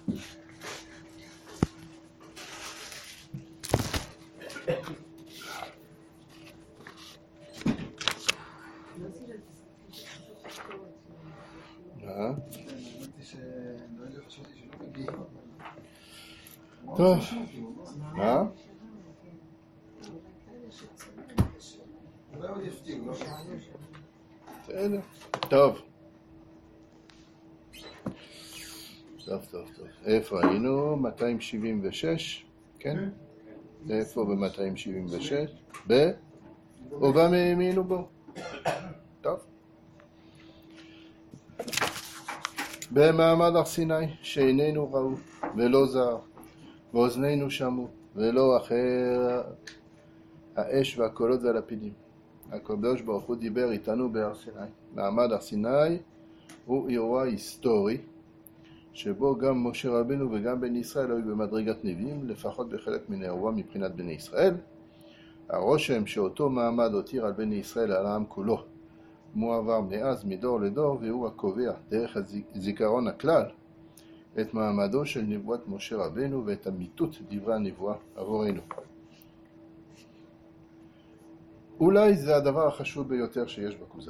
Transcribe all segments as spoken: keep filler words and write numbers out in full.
טוב, מה? בסדר, טוב. טוב, טוב, טוב. איפה היינו? מאתיים שבעים ושש, כן? איפה ב-מאתיים שבעים ושש? ב? ובא מימינו בו. טוב. במעמד הר סיני, שעינינו ראו ולא זר, ואוזנינו שמעו, ולא אחר האש והקולות והלפידים. הקדוש ברוך הוא דיבר איתנו בהר סיני. מעמד הר סיני הוא אירוע היסטורי, שבו גם משה רבנו וגם בני ישראל היו במדרגת נביאים, לפחות בחלק מן האירוע מבחינת בני ישראל. הרושם שאותו מעמד הותיר על בני ישראל על העם כולו, מועבר מאז מדור לדור, והוא הקובע דרך הזיכרון הכלל את מעמדו של נבואת משה רבנו ואת אמיתות דברי הנבואה עבורנו. אולי זה הדבר החשוב ביותר שיש בכוזרי.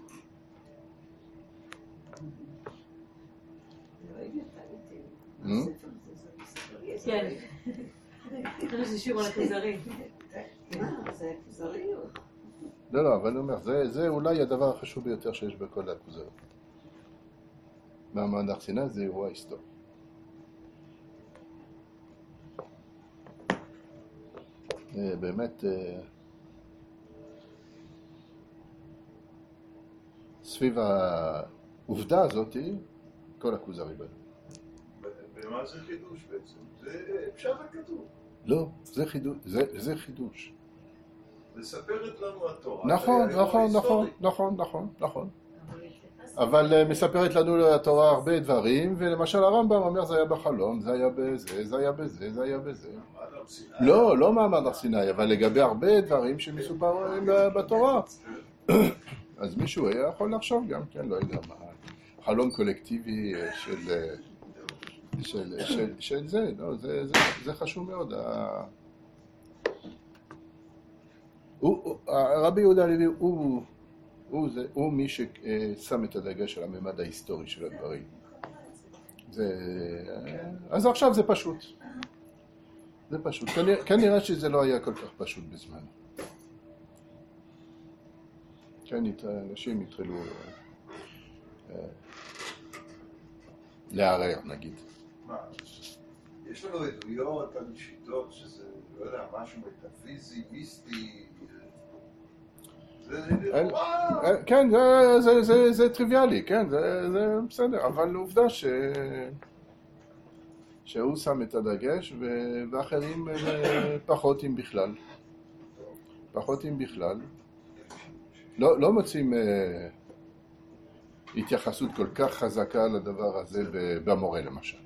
כן. זה שיעור על הכוזרי. מה? זה כוזרי? לא, לא, אבל אני אומר, זה, זה אולי הדבר החשוב ביותר שיש בכל הכוזרי. מעמד הר סיני זה אירוע היסטורי. באמת, סביב העובדה הזאת, כל הכוזרי בנו. ומה זה חידוש בעצם? זה פשט הכתוב. לא, זה חידוש. זה, זה חידוש. מספרת לנו התורה. נכון, נכון, נכון, נכון, נכון, נכון. אבל מספרת לנו התורה הרבה דברים, ולמשל הרמב"ם אומר זה היה בחלום, זה היה בזה, זה היה בזה, זה היה בזה. לא, לא מעמד הר סיני, אבל לגבי הרבה דברים שמסופר בתורה. אז מישהו היה יכול לחשוב גם, כן, לא יודע מה, חלום קולקטיבי של, של, של, של זה, לא, זה, זה, זה חשוב מאוד. רבי יהודה הלוי הוא, הוא, זה, הוא מי ששם את הדגש על הממד ההיסטורי של הדברים. זה, אז עכשיו זה פשוט. זה פשוט. כנראה, כנראה שזה לא היה כל כך פשוט בזמן. כן, אנשים התחילו לערער, נגיד. מה? יש לנו עדויות על שיטות שזה, לא יודע, משהו מטאפיזי, מיסטי. כן, זה טריוויאלי, כן, זה בסדר, אבל עובדה ש... שהוא שם את הדגש, ואחרים פחות אם בכלל. פחות אם בכלל. לא, לא מוצאים אה, התייחסות כל כך חזקה לדבר הזה במורה למשל.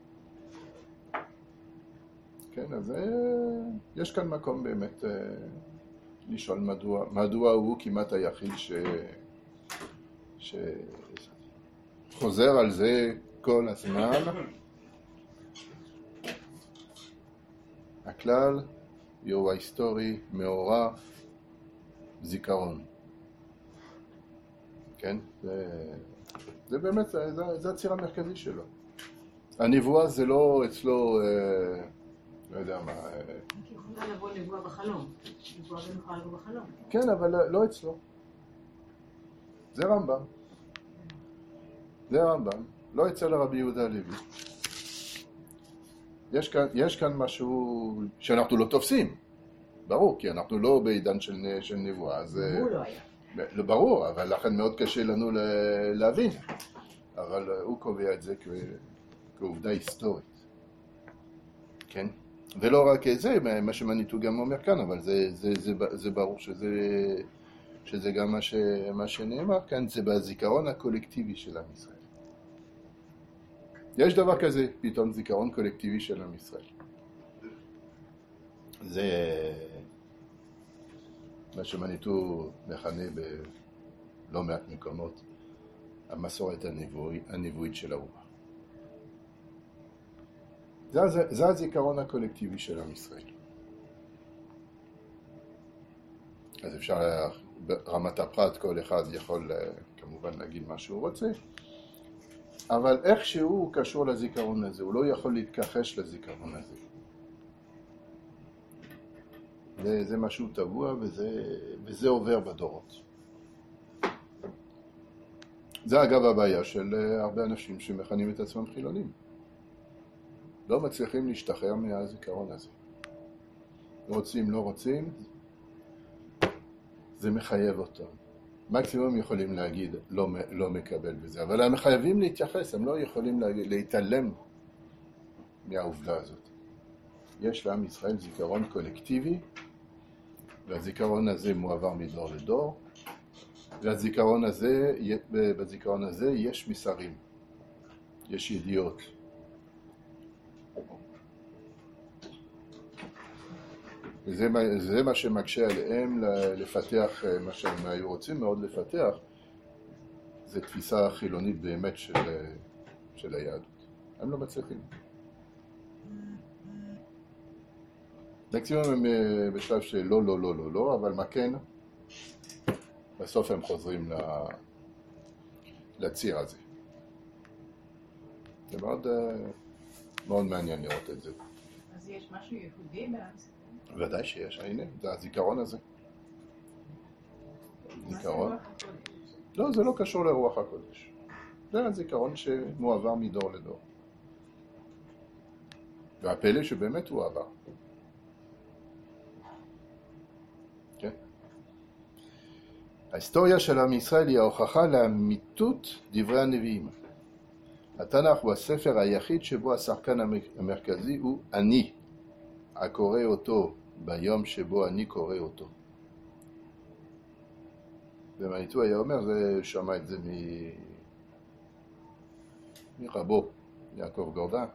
כן, אז אה, יש כאן מקום באמת אה, לשאול מדוע, מדוע הוא כמעט היחיד ש... שחוזר על זה כל הזמן. הכלל, אירוע היסטורי, מאורע, זיכרון. כן? זה, זה באמת, זה, זה הציר המרכזי שלו. הנבואה זה לא אצלו, אה, לא יודע מה... אה... כי יכולה לבוא נבואה בחלום. נבואה גם יכולה לבוא בחלום. כן, אבל לא, לא אצלו. זה רמב"ם. זה רמב"ם. לא אצל הרבי יהודה הלוי. יש כאן, יש כאן משהו שאנחנו לא תופסים. ברור, כי אנחנו לא בעידן של, של נבואה. אז... הוא לא היה. לא ברור, אבל לכן מאוד קשה לנו להבין. אבל הוא קובע את זה כ... כעובדה היסטורית. כן? ולא רק זה, מה שמניטו גם אומר כאן, אבל זה, זה, זה, זה ברור שזה, שזה גם מה, ש... מה שנאמר כאן, זה בזיכרון הקולקטיבי של עם ישראל. יש דבר כזה, פתאום זיכרון קולקטיבי של עם ישראל. זה... מה שמניטו מכנה בלא מעט מקומות, המסורת הנבואית, הנבואית של האומה. זה, זה, זה הזיכרון הקולקטיבי של עם ישראל. אז אפשר, ברמת הפרט כל אחד יכול כמובן להגיד מה שהוא רוצה, אבל איכשהו הוא קשור לזיכרון הזה, הוא לא יכול להתכחש לזיכרון הזה. זה, זה משהו טבוע וזה, וזה עובר בדורות. זה אגב הבעיה של הרבה אנשים שמכנים את עצמם חילונים. לא מצליחים להשתחרר מהזיכרון הזה. רוצים, לא רוצים, זה מחייב אותם. מקסימום יכולים להגיד, לא, לא מקבל בזה, אבל הם חייבים להתייחס, הם לא יכולים להתעלם מהעובדה הזאת. יש לעם ישראל זיכרון קולקטיבי, והזיכרון הזה מועבר מדור לדור, והזיכרון הזה, בזיכרון הזה יש מסרים, יש ידיעות. וזה זה מה שמקשה עליהם לפתח מה שהם היו רוצים מאוד לפתח, זה תפיסה חילונית באמת של, של היהדות. הם לא מצליחים. מקסימום הם בשלב של לא, לא, לא, לא, לא, אבל מה כן? בסוף הם חוזרים לציר הזה. זה מאוד, מאוד מעניין לראות את זה. אז יש משהו יהודי בארץ? ודאי שיש, הנה, זה הזיכרון הזה. זיכרון? לא, זה לא קשור לרוח הקודש. זה הזיכרון שמועבר מדור לדור. והפלא שבאמת הוא עבר. כן? ההיסטוריה של עם ישראל היא ההוכחה לאמיתות דברי הנביאים. התנ"ך הוא הספר היחיד שבו השחקן המרכזי הוא אני, הקורא אותו ביום שבו אני קורא אותו. ומניטו היה אומר, זה שמע את זה מ... מרבו, יעקב גורדן,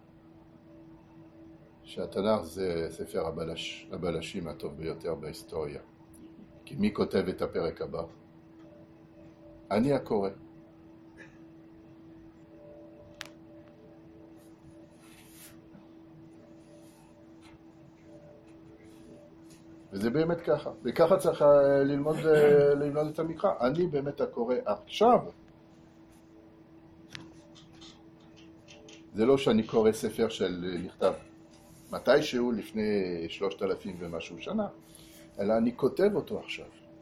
שהתנ"ך זה ספר הבלש, הבלשים הטוב ביותר בהיסטוריה. כי מי כותב את הפרק הבא? אני הקורא. וזה באמת ככה, וככה צריך ללמוד, ללמוד את המקרא. אני באמת הקורא עכשיו. זה לא שאני קורא ספר של נכתב מתישהו לפני שלושת אלפים ומשהו שנה, אלא אני כותב אותו עכשיו.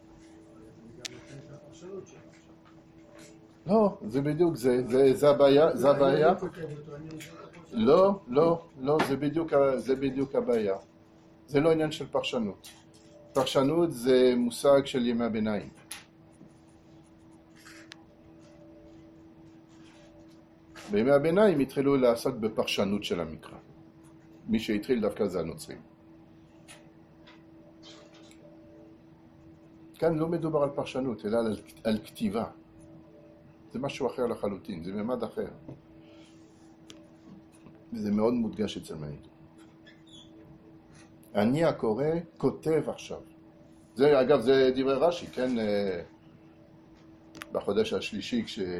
לא, זה בדיוק, זה, זה, זה הבעיה, זה הבעיה. לא, לא, לא, זה בדיוק, זה בדיוק הבעיה. זה לא עניין של פרשנות. פרשנות זה מושג של ימי הביניים. בימי הביניים התחילו לעסוק בפרשנות של המקרא. מי שהתחיל דווקא זה הנוצרים. כאן לא מדובר על פרשנות, אלא על, על כתיבה. זה משהו אחר לחלוטין, זה ממד אחר. וזה מאוד מודגש אצל מניטו. אני הקורא כותב עכשיו. זה, אגב, זה דברי רש"י, כן? בחודש השלישי,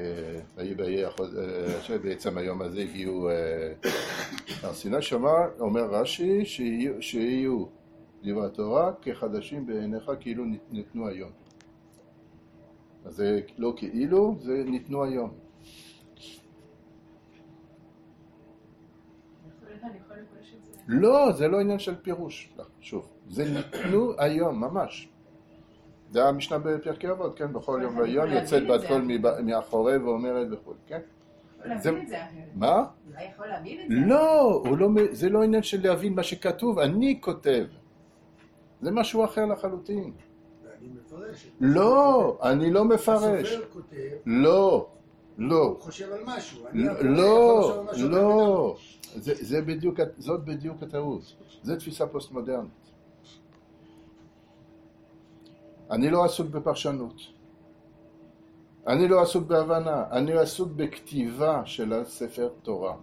כשבעצם היום הזה הגיעו הר סיני, שמע, אומר רש"י, שיהיו, שיהיו דברי התורה כחדשים בעיניך כאילו ניתנו היום. אז זה לא כאילו, זה ניתנו היום. לא, זה לא עניין של פירוש. לא, שוב, זה ניתנו היום, ממש. זה המשנה בפרקי אבות, כן? בכל יום ויום יוצאת בת קול מאחורי ואומרת וכו', כן? יכול להבין את זה אחרת. מה? אולי יכול להבין את זה? לא, זה לא עניין של להבין מה שכתוב, אני כותב. זה משהו אחר לחלוטין. ואני מפרש. לא, אני לא מפרש. הסופר כותב. לא, לא. הוא חושב על משהו. לא, לא. זה, זה בדיוק, זאת בדיוק הטעות. זה תפיסה פוסט-מודרנית. אני לא עסוק בפרשנות. אני לא עסוק בהבנה. אני עסוק בכתיבה של הספר תורה.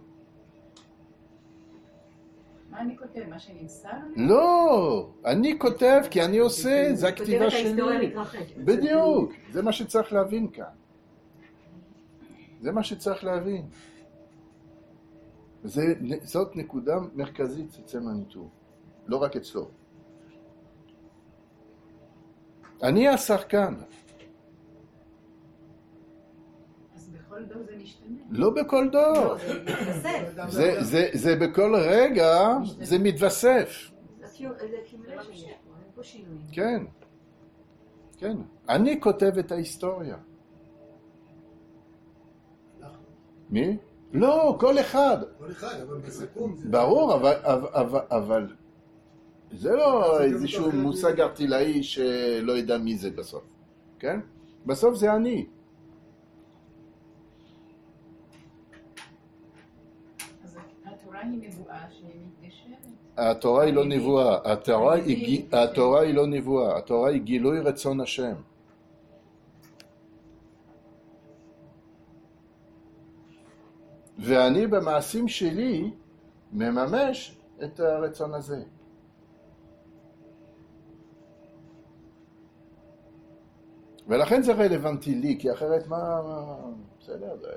מה אני כותב? מה שנמסר? לא, אני כותב כי אני עושה, זה הכתיבה שלי. בדיוק, זה מה שצריך להבין כאן. זה מה שצריך להבין. זה, זאת נקודה מרכזית אצל מניטו, לא רק אצלו. אני השחקן. אז בכל דור זה משתנה. לא בכל דור. זה מתווסף. זה, זה, זה בכל רגע, זה מתווסף. זה accumulation, אין פה שינויים. כן, כן. אני כותב את ההיסטוריה. אנחנו. מי? לא, כל אחד. כל אחד, אבל בסיכום זה... ברור, אבל, אבל, אבל זה לא איזשהו מושג ארטילאי שלא ידע מי זה בסוף, כן? בסוף זה אני. אז התורה היא נבואה שמתגשמת. התורה היא לא נבואה, התורה היא, התורה היא לא נבואה, התורה היא גילוי רצון השם. ואני במעשים שלי מממש את הרצון הזה. ולכן זה רלוונטי לי, כי אחרת מה... מה- בסדר, זה...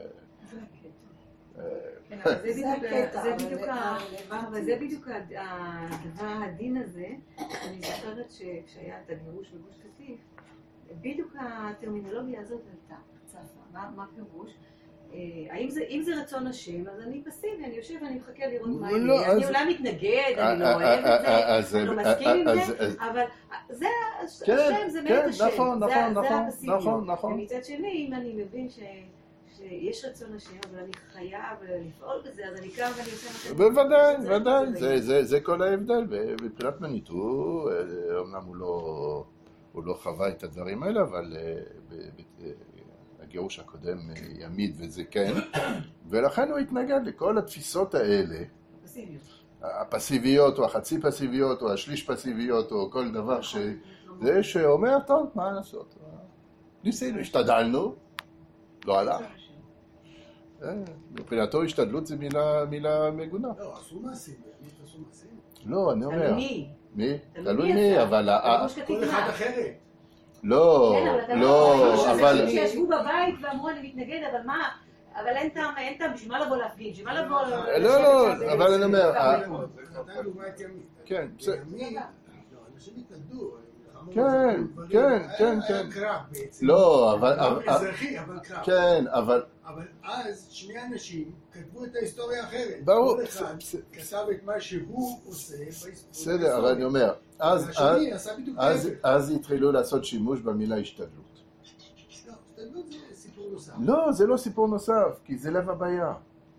כן, אבל זה זה בדיוק- הקטע, זה אבל בדיוק זה ה- הרלוונטי. אבל זה בדיוק הד- הדבר העדין הזה. אני זוכרת שכשהיה את הגירוש בגוש קטיף, בדיוק הטרמינולוגיה הזאת הייתה צפה. מה מה פירוש? אה, האם זה- אם זה רצון השם, אז אני פסיבי, אני יושב ואני מחכה לראות מה לא, יהיה. אני אז- אולי מתנגד, אני לא אה, אוהב אה, את זה, אה, אז- אני לא אה, מסכים עם אה, זה, אז- אבל זה כן, השם, זה כן, מאת השם. נכון, זה- נכון, זה נכון, הפסיביות. נכון, נכון. ומצד שני, אם אני מבין ש... שיש רצון השם, אבל אני חייב לפעול בזה, אז אני קם ואני עושה מה שאני... בוודאי, שזה- ודאי, זה- זה, זה, זה כל ההבדל. מבחינת מניטו, אה, אמנם הוא לא, הוא לא חווה את הדברים האלה, אבל אה, ב- ב- אה, הגירוש הקודם אה, ימיד וזה כן, ולכן הוא התנגד לכל התפיסות האלה, פסיביות. הפסיביות או החצי פסיביות או השליש פסיביות או כל דבר ש... זה שאומר, טוב, מה לעשות? ניסינו, השתדלנו, לא הלך. אה, מבחינתו השתדלות זה מילה, מילה מגונה. לא, עשו מעשים, באמת עשו מעשים. לא, אני אומר. תלוי מי. מי? תלוי תלוי מי מי, עשה. אבל... ה- בגוש קטיף כל אחד מה? אחרת. לא, כן, אבל אתה לא, יכול- אבל... אנשים שישבו בבית ואמרו אני מתנגד, אבל מה? אבל אין טעם, אין טעם, בשביל מה לבוא להפגין? בשביל מה לבוא... לא, לא, לשבת שם אבל אני אומר, ב- ה- נתן דוגמא את ימית. כן, בסדר. בימית, לא, אנשים התנגדו. נלחמו כן, בזה, כן, היה- כן, היה כן. קרב בעצם. לא, אבל... קרב אבל- אזרחי, אבל קרב. כן, אבל... אבל אז שני אנשים כתבו את ההיסטוריה האחרת. ברור, כל אחד בסדר. כתב את מה שהוא עושה בהיסטוריה. בסדר, אבל אני אומר, אז... והשני עשה בדיוק אז, ההפך. אז התחילו לעשות שימוש במילה השתדלות. לא, השתדלות זה סיפור נוסף. לא, זה לא סיפור נוסף, כי זה לב הבעיה.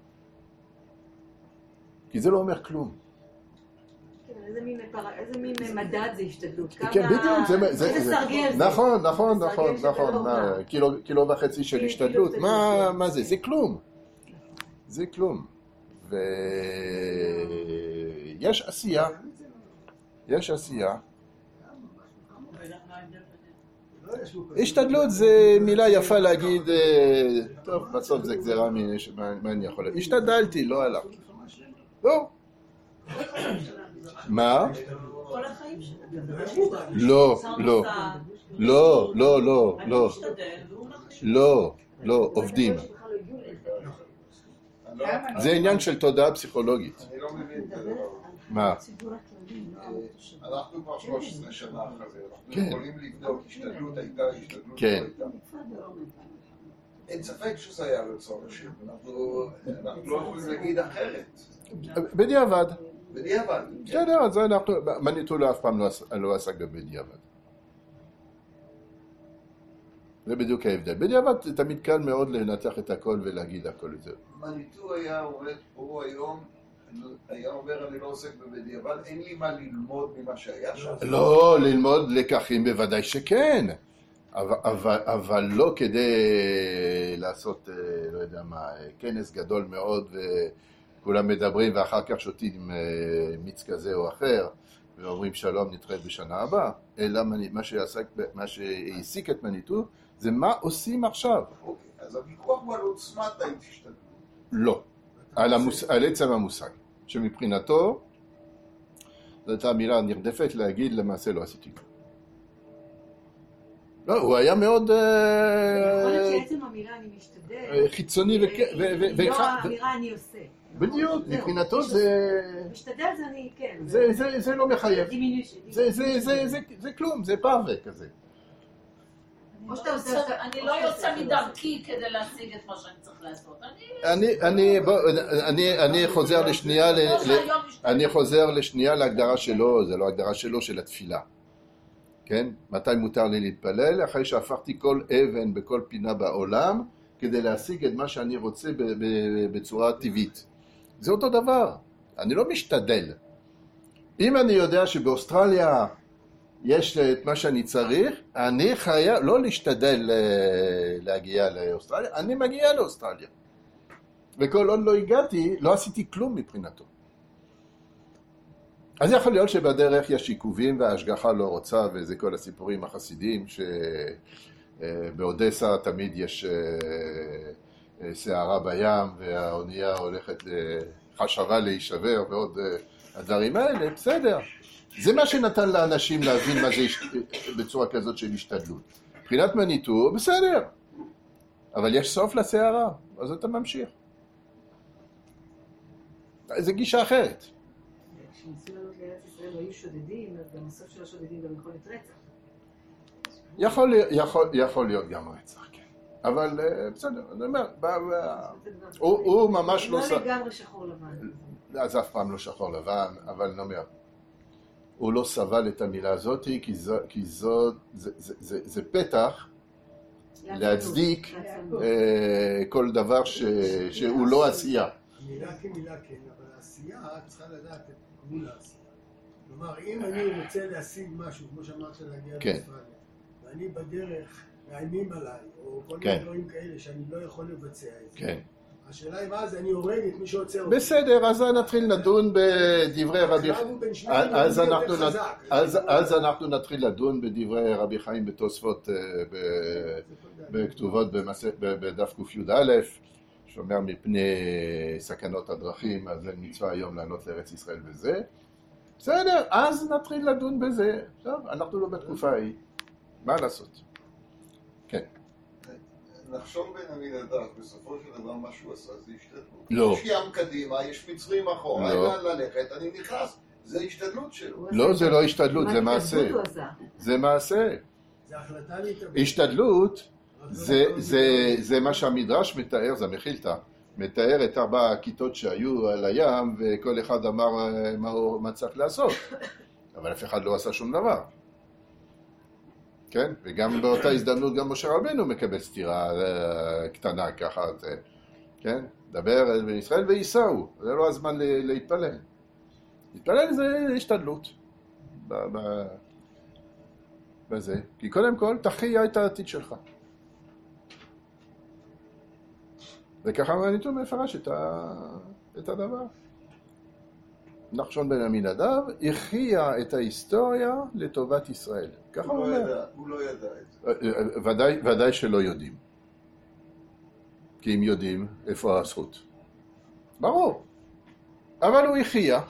כי זה לא אומר כלום. כן, איזה מין פר- איזה מין מדד זה השתדלות? כן, כמה- בדיוק, זה... זה- איזה זה- סרגל זה? נכון, נכון, זה נכון, סרגל שאתה נכון. לא מה, בא. קילו- קילו וחצי של קילו השתדלות, השתדלות, מה כן. מה זה? זה כלום. זה כלום. ויש עשייה, יש עשייה. לא ישבו פה. השתדלות זה מילה יפה להגיד, אה, טוב, בסוף זה גזירה, מ- ש- מה מה אני יכול להגיד? השתדלתי, לא הלך. לא. מה? כל החיים שלו. לא, לא. לא, לא, לא, אני לא. משתדל, והוא לא חשוב. לא, לא, עובדים. בכלל לא הגיעו לזה. אני לא- זה עניין של תודעה פסיכולוגית. אני לא מבין את הדבר. מה? אנחנו כבר שלוש עשרה שנה אחרי, אנחנו כן. יכולים לבדוק, השתדלות הייתה, השתדלות לא כן. הייתה. אין ספק שזה היה רצון השם, אנחנו אנחנו לא יכולים להגיד אחרת. בדיעבד. בדיעבד. בסדר, אז אנחנו, מניטו אף פעם לא עס- לא עסק בבדיעבד. זה בדיוק ההבדל. בדיעבד תמיד קל מאוד לנתח את הכל ולהגיד הכל את זה. מניטו היה עומד פה היום, היה אומר אני לא עוסק בבדיעבד, אין לי מה ללמוד ממה שהיה שם. לא, ללמוד לקחים בוודאי שכן. אבל, אבל, אבל לא כדי לעשות, אה, לא יודע מה, כנס גדול מאוד וכולם מדברים ואחר כך שותים אה, מיץ כזה או אחר ואומרים שלום נתראה בשנה הבאה, אלא מני- מה שעסק, ב- מה שהעסיק את מניטו זה מה עושים עכשיו. אוקיי, אז הוויכוח הוא על עוצמת ההשתדלות. לא, על, המוס... על עצם המושג, שמבחינתו זו הייתה מילה נרדפת להגיד למעשה לא עשיתי כלום. לא, הוא היה מאוד אה, יכול להיות שעצם המילה אני משתדל, חיצוני וכ... ו- ו- היא לא ו- האמירה אני עושה. בדיוק, זהו. מבחינתו זה... משתדל זה אני, כן. זה, זה, זה לא מחייב. דימיניושן. זה, זה, זה, זה, זה כלום, זה פרווה כזה. או שאתה עושה... אני לא יוצא מדרכי כדי להשיג את מה שאני צריך לעשות. אני, אני, בוא, אני, אני חוזר לשנייה, ל, ל, אני חוזר לשנייה להגדרה שלו, זה לא הגדרה שלו, של התפילה. כן? מתי מותר לי להתפלל? אחרי שהפכתי כל אבן בכל פינה בעולם, כדי להשיג את מה שאני רוצה ב, ב, בצורה טבעית. זה אותו דבר. אני לא משתדל. אם אני יודע שבאוסטרליה יש את מה שאני צריך, אני חייב לא להשתדל להגיע לאוסטרליה, אני מגיע לאוסטרליה. וכל עוד לא הגעתי, לא עשיתי כלום מבחינתו. אז יכול להיות שבדרך יש עיכובים וההשגחה לא רוצה, וזה כל הסיפורים החסידים, שבאודסה תמיד יש סערה בים, והאונייה הולכת לחשבה להישבר, ועוד הדברים האלה, בסדר. זה מה שנתן לאנשים להבין מה זה בצורה כזאת של השתדלות. מבחינת מניטו, בסדר. אבל יש סוף לסערה, אז אתה ממשיך. זה גישה אחרת. כשניסו לעלות לארץ ישראל והיו שודדים, אז גם הסוף של השודדים גם יכול להיות רצח. יכול, יכול, יכול להיות גם רצח, כן. אבל בסדר, אני אומר, הוא, הוא ממש לא... לא לגמרי שחור לבן. אז אף פעם לא שחור לבן, אבל אני אומר, הוא לא סבל את המילה הזאת, כי, זו, כי זו, זה, זה, זה, זה פתח להצדיק כל דבר ש, שהוא לא עשייה. מילה כמילה כן, אבל העשייה צריכה לדעת את גבול העשייה. כלומר, אם אני רוצה להשיג משהו, כמו שאמרת להגיע לאוסטרליה, ואני בדרך מאיימים עליי, או כל מיני דברים כאלה שאני לא יכול לבצע את זה. השאלה היא מה זה, אני הורג את מי שעוצר אותי. בסדר, אז נתחיל לדון בדברי רבי חיים. אז אנחנו נתחיל לדון בדברי רבי חיים בתוספות בכתובות בדף ק"א, שאומר מפני סכנות הדרכים, אז אין מצווה היום לעלות לארץ ישראל וזה. בסדר, אז נתחיל לדון בזה. טוב, אנחנו לא בתקופה ההיא. מה לעשות? כן. נחשון בן עמינדב, בסופו של דבר מה שהוא עשה זה השתדלות. לא. יש ים קדימה, יש מצרים אחורה, אין לאן ללכת, אני נכנס. זה השתדלות שלו. לא, זה לא השתדלות, זה מעשה. זה מעשה. זה החלטה להתאבד. השתדלות, זה מה שהמדרש מתאר, זה המחילתא, מתאר את ארבע הכיתות שהיו על הים, וכל אחד אמר מה צריך לעשות. אבל אף אחד לא עשה שום דבר. כן? וגם באותה הזדמנות גם משה רבנו מקבל סתירה קטנה ככה, כן? דבר אל בני ישראל וייסעו, זה לא הזמן להתפלל. להתפלל זה השתדלות בזה, כי קודם כל תחייה את העתיד שלך. וככה מניתו מפרש את הדבר. נחשון בן עמינדב הכריע את ההיסטוריה לטובת ישראל. ככה הוא אומר. הוא לא ידע את זה. ודאי, ודאי שלא יודעים. כי אם יודעים, איפה הזכות? ברור. אבל הוא הכריע.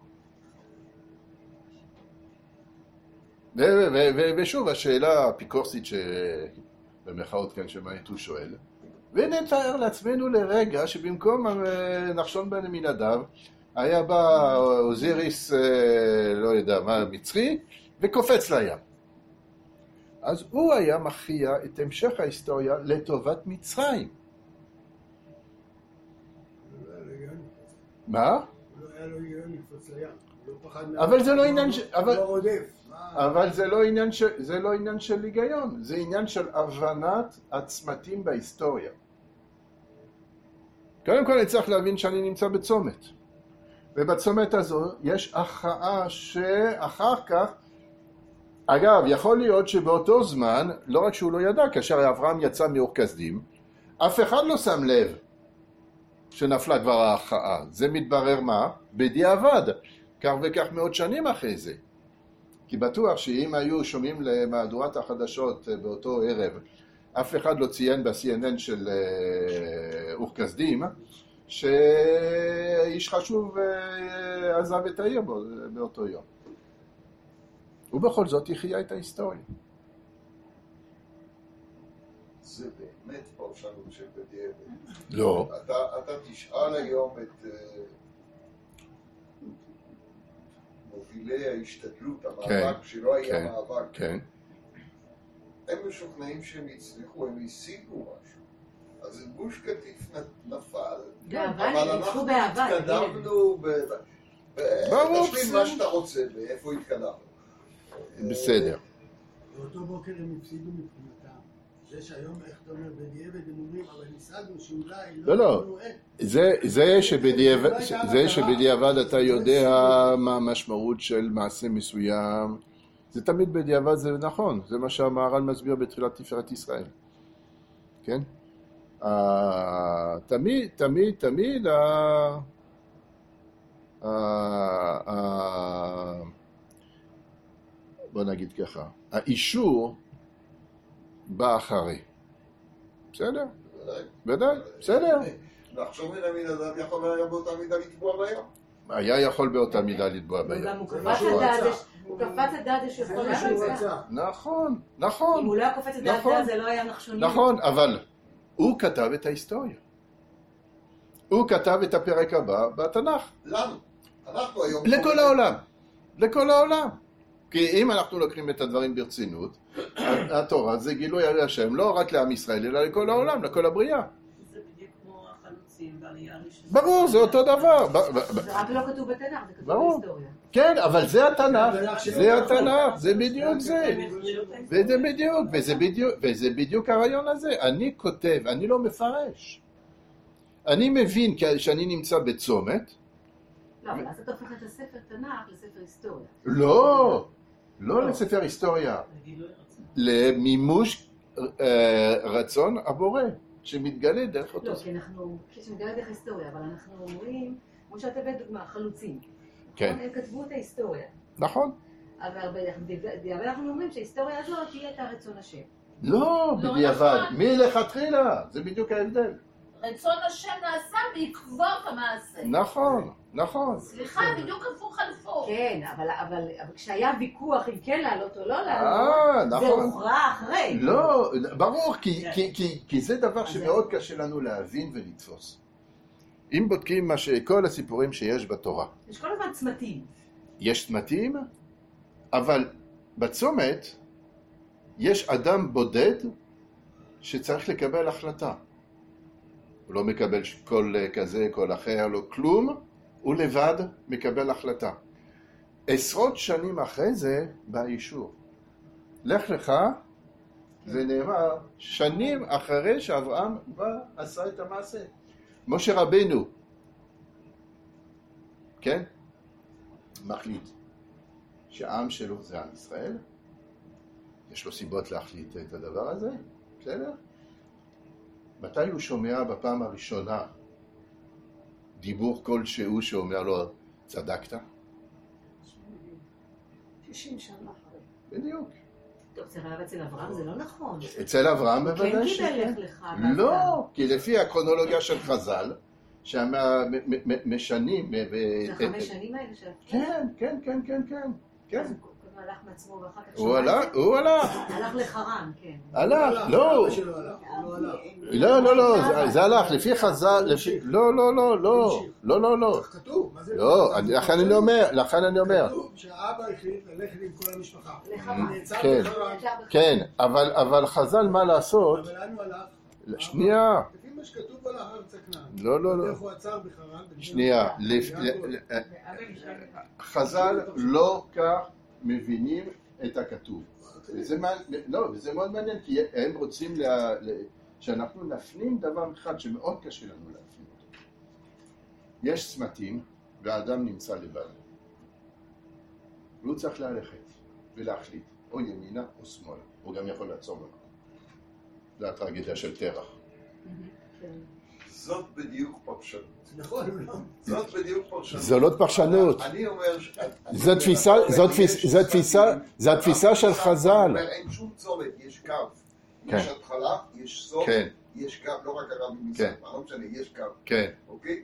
ושוב, השאלה האפיקורסית שבמחאות כאן שמעיתו שואל, ונתאר לעצמנו לרגע שבמקום נחשון בן עמינדב, היה בא אוזיריס, לא יודע מה, מצרי, וקופץ לים. אז הוא היה מכריע את המשך ההיסטוריה לטובת מצרים. מה? לא היה לו עניין לקפוץ לים. אבל זה לא עניין ש... הוא לא רודף. אבל זה לא עניין ש... זה לא עניין של היגיון, זה עניין של הבנת הצמתים בהיסטוריה. קודם כל אני צריך להבין שאני נמצא בצומת. ובצומת הזו יש הכרעה שאחר כך, אגב, יכול להיות שבאותו זמן, לא רק שהוא לא ידע, כאשר אברהם יצא מאור כסדים, אף אחד לא שם לב שנפלה כבר ההכרעה. זה מתברר מה? בדיעבד, כך וכך מאות שנים אחרי זה. כי בטוח שאם היו שומעים למהדורת החדשות באותו ערב, אף אחד לא ציין ב-סי אן אן של אור כסדים, שאיש חשוב עזב את העיר באותו יום. ובכל זאת יחיה את ההיסטוריה. זה באמת פרשנות של בדיעבד. לא. אתה, אתה תשאל היום את uh, מובילי ההשתדלות, המאבק כן, שלא היה כן, מאבק. כן. הם משוכנעים שהם הצליחו, הם השיגו משהו. אז גוש קטיף נפל, באהבה, אבל ניצחו אנחנו באהבה, התקדמנו, ב- ב- ברור, תשלים בסדר. מה שאתה רוצה, ואיפה התקדמנו. בסדר. באותו בוקר הם הפסידו מבחינתם. זה שהיום, איך אתה אומר, בדיעבד הם אומרים, אבל השגנו שאולי לא, לא. לנו אין. זה, זה, שבדיעבד, זה שבדיעבד אתה יודע מה המשמעות של מעשה מסוים, זה תמיד בדיעבד, זה נכון, זה מה שהמהר"ל מסביר בתחילת תפארת ישראל. כן? Uh, תמיד, תמיד, תמיד, uh, uh, uh, בוא נגיד ככה, האישור בא אחרי. בסדר? ודאי, בסדר. לחשוב מן המידה אדם יכול היה באותה מידה לתבוע בים. היה יכול באותה מידה לתבוע בים. גם הוא זה קפץ מה שהוא לדעת, רצה. יש- הוא קפץ לדעת שהוא זה יכול מה שהוא לעשות. רצה. נכון, נכון. אם הוא לא היה קופץ לדעת נכון. זה לא היה נחשוני. נכון, אבל הוא כתב את ההיסטוריה. הוא כתב את הפרק הבא בתנ"ך. לנו. אנחנו היום... לכל העולם. לכל העולם. כי אם אנחנו לוקחים את הדברים ברצינות, התורה זה גילוי על השם, לא רק לעם ישראל, אלא לכל העולם, לכל הבריאה. זה בדיוק כמו החלוצים בעלייה הראשונה. ברור, זה אותו דבר. ב- ב- ב- זה רק לא כתוב בתנ"ך, זה כתוב ברור. בהיסטוריה. כן, אבל זה התנ"ך, זה התנ"ך, זה בדיוק זה. וזה בדיוק, וזה בדיוק, וזה בדיוק הרעיון הזה. אני כותב, אני לא מפרש. אני מבין שאני נמצא בצומת. לא, אבל אז אתה הופך את הספר תנ"ך לספר היסטוריה. לא, לא לספר היסטוריה. לגילוי רצון. למימוש אה, רצון הבורא, שמתגלה דרך אותו לא, ספר. כי אנחנו, כשמתגלה דרך היסטוריה, אבל אנחנו אומרים, כמו שאתה הבאת דוגמה, חלוצים. כן. הם כתבו את ההיסטוריה. נכון. אבל בדיעבד אנחנו אומרים שההיסטוריה הזאת תהיה את הרצון השם. לא, לא בדיעבד. נכון. מלכתחילה, זה בדיוק ההבדל. רצון השם נעשה בעקבות המעשה. נכון, נכון. סליחה, בדיוק הפוך על הפוך. כן, אבל, אבל, אבל כשהיה ויכוח אם כן לעלות או לא אה, לעלות, זה נכון. הוכרע אחרי. לא, ברור, כי, כן. כי, כי, כי זה דבר שמאוד קשה לנו להבין ולתפוס. אם בודקים מה שכל הסיפורים שיש בתורה, יש כל הזמן צמתים. יש צמתים, אבל בצומת יש אדם בודד שצריך לקבל החלטה. הוא לא מקבל קול כזה, קול אחר, לא כלום, הוא לבד מקבל החלטה. עשרות שנים אחרי זה בא אישור. לך לך, זה נאמר, שנים אחרי שאברהם בא, עשה את המעשה. משה רבנו, כן? מחליט שהעם שלו זה עם ישראל, יש לו סיבות להחליט את הדבר הזה, בסדר? מתי הוא שומע בפעם הראשונה דיבור כלשהו שאומר לו, צדקת? שישים שנה אחרי. בדיוק. טוב, זה רב אצל אברהם, זה לא נכון. אצל אברהם כן בוודאי קיבל לך לך. לא, כי לפי הקרונולוגיה של חז"ל, שהמשנים... זה חמש שנים האלה של... כן, כן, כן, כן, כן, כן. אז הוא קודם הלך מעצמו ואחר כך... הוא שמע הלך, את זה. הוא הלך, הלך לחרן, כן. הלך, לא. אבא שלו הלך, הוא לא הלך. לא, לא, לא, זה- זה הלך, לפי חז"ל, לפי... לא, לא, לא, לא, לא, לא, לא. כך כתוב, מה זה? לא, אני- לכן אני אומר, לכן אני אומר. כתוב שהאבא החליט ללכת עם כל המשפחה. לחרן. הוא נעצר כן. בחרן, כן, אבל, אבל חז"ל מה לעשות? אבל לאן הוא הלך? שנייה, לפי מה שכתוב הוא הלך ארץ הכנען. לא, לא, לא. איך הוא עצר בחרן? שנייה, לפ- ל- ל- חז"ל לא כך מבינים את הכתוב. וזה מה- לא, וזה מאוד מעניין, כי הם רוצים לה- ל- שאנחנו נפנים דבר אחד שמאוד קשה לנו להפנים אותו. יש צמתים, והאדם נמצא לבד. והוא צריך ללכת ולהחליט, או ימינה או שמאלה. הוא גם יכול לעצור לו. זה הטרגדיה של תרח. זאת בדיוק פרשנות. נכון, לא. זאת בדיוק פרשנות. זו לא פרשנות. אני אומר... ש- זו תפיסה, זו תפיסה, זו תפיסה, זו התפיסה של חז"ל. אומר, אין שום צומת, יש קו. כן. יש התחלה, יש סוף, כן. יש קו, לא רק הרב עם כן. מספר, לא משנה, יש קו. כן. אוקיי?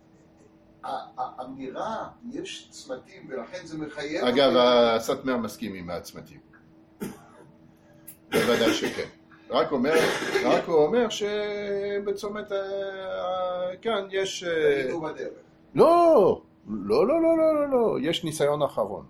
האמירה, יש צמתים, ולכן זה מחייב... אגב, אותי- הסטמר מסכים עם הצמתים. בוודאי שכן. רק אומר, רק הוא אומר שבצומת כאן יש... היינו בדרך. לא, לא, לא, לא, לא, לא, לא, יש ניסיון אחרון.